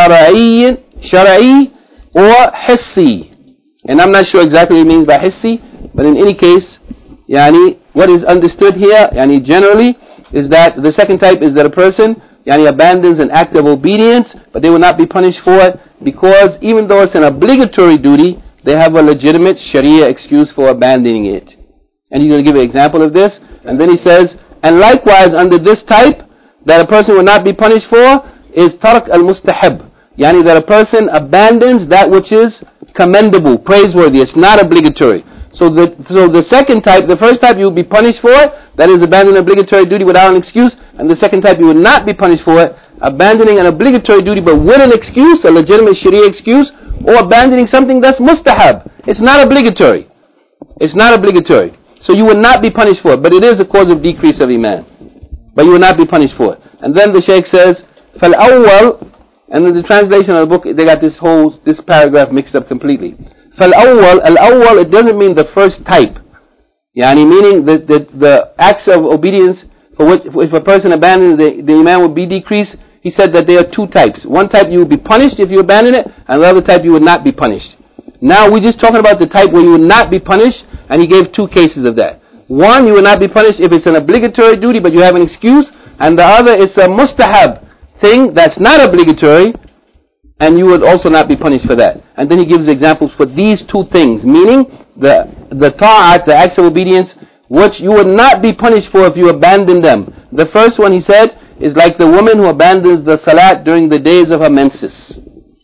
Speaker 1: شَرْعِي or حِسِّي. And I'm not sure exactly what he means by حِسِّي, but in any case, what is understood here, generally, is that the second type is that a person abandons an act of obedience, but they will not be punished for it, because even though it's an obligatory duty, they have a legitimate Sharia excuse for abandoning it. And he's going to give an example of this, and then he says, and likewise under this type, that a person will not be punished for, is tark al-mustahab. That a person abandons that which is commendable, praiseworthy, it's not obligatory. So the second type, the first type you will be punished for it, that is abandoning obligatory duty without an excuse, and the second type you will not be punished for it, abandoning an obligatory duty but with an excuse, a legitimate Sharia excuse, or abandoning something that's mustahab. It's not obligatory. It's not obligatory. So you will not be punished for it, but it is a cause of decrease of iman. But you will not be punished for it. And then the Shaykh says, فَالْأَوَّلِ, and in the translation of the book, they got this paragraph mixed up completely. فَالْأَوَّلِ, al-awwal, it doesn't mean the first type. Meaning that the acts of obedience for which if a person abandons the iman will be decreased. He said that there are two types. One type you will be punished if you abandon it, and the other type you will not be punished. Now we're just talking about the type where you will not be punished, and he gave two cases of that. One, you will not be punished if it's an obligatory duty but you have an excuse, and the other is a mustahab thing that's not obligatory, and you would also not be punished for that. And then he gives examples for these two things, meaning the ta'at, the acts of obedience, which you would not be punished for if you abandon them. The first one, he said, is like the woman who abandons the salat during the days of her menses.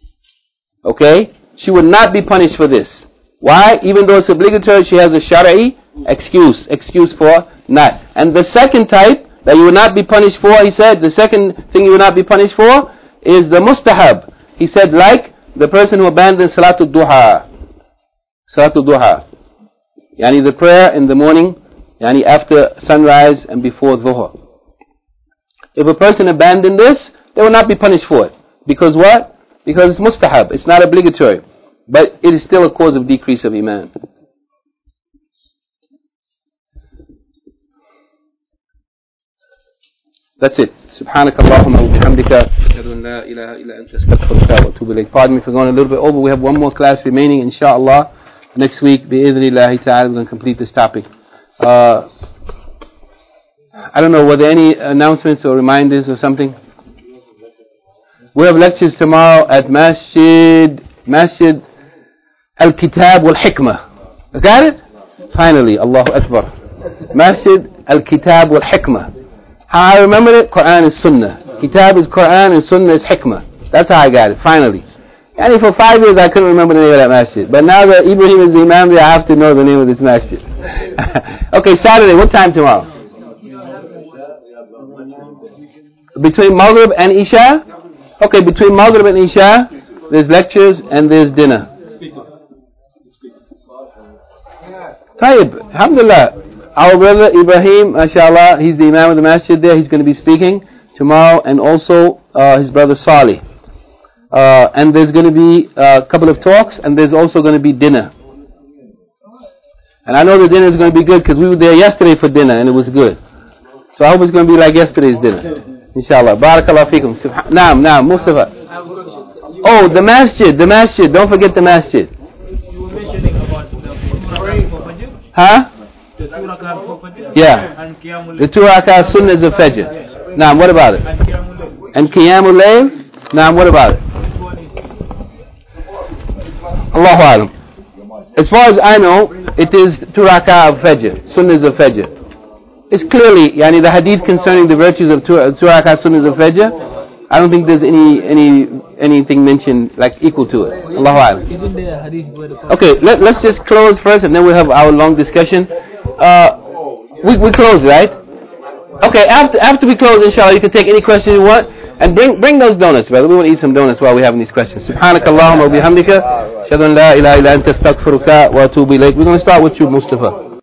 Speaker 1: Okay? She would not be punished for this. Why? Even though it's obligatory, she has a shari'i excuse for not. And the second type that you will not be punished for, he said, the second thing you will not be punished for is the mustahab. He said, like the person who abandons Salatul Duha. Salatul Duha. The prayer in the morning, after sunrise and before Dhuhr. If a person abandoned this, they will not be punished for it. Because what? Because it's mustahab, it's not obligatory. But it is still a cause of decrease of iman. That's it. سبحانك اللهم وبحمدك أشهد أن لا إله إلا أنت أستغفرك وأتوب إليك. Pardon me for going a little bit over. We have one more class remaining, inshallah. Next week, بإذن الله تعالى, we're going to complete this topic. I don't know, were there any announcements or reminders or something? We have lectures tomorrow at Masjid Al-Kitab wal-Hikmah. Got it? Finally, Allahu Akbar. Masjid Al-Kitab wal-Hikmah. How I remember it? Quran is Sunnah. Kitab is Quran and Sunnah is Hikmah. That's how I got it, finally. And for 5 years I couldn't remember the name of that masjid. But now that Ibrahim is the Imam there, I have to know the name of this masjid. Okay, Saturday, what time tomorrow? Between Maghrib and Isha? Okay, between Maghrib and Isha, there's lectures and there's dinner. Tayyib, alhamdulillah. our brother Ibrahim, mashallah, he's the Imam of the masjid there. He's going to be speaking tomorrow, and also his brother Salih. And there's going to be a couple of talks, and there's also going to be dinner. And I know the dinner is going to be good because we were there yesterday for dinner and it was good. So I hope it's going to be like yesterday's dinner. Inshallah. Barakallahu feekum. Naam, Mustafa. Oh, the masjid. Don't forget the masjid.
Speaker 7: You were mentioning about the Fajr?
Speaker 1: Huh?
Speaker 7: The 2 rakah for Fajr?
Speaker 1: Yeah.
Speaker 7: And Qiyamul
Speaker 1: The 2 rakah sunnahs of Fajr. Naam, what about it? And Qiyamul Layl? Naam, what about it? Allahu Alam. As far as I know, it is 2 rakah of Fajr, sunnahs of Fajr. It's clearly, the hadith concerning the virtues of 2 rakah sunnahs of Fajr, I don't think there's anything mentioned like equal to it. Allahu Alam. Okay, let's just close first and then we'll have our long discussion. We close, right? Okay, after we close, inshallah, you can take any question you want. And bring those donuts, brother. We want to eat some donuts while we're having these questions. Subhanakallahumma wa bihamdika. Ashhadu an la ilaha illa anta astaghfiruka wa atubu ilayk. We're going to start with you, Mustafa.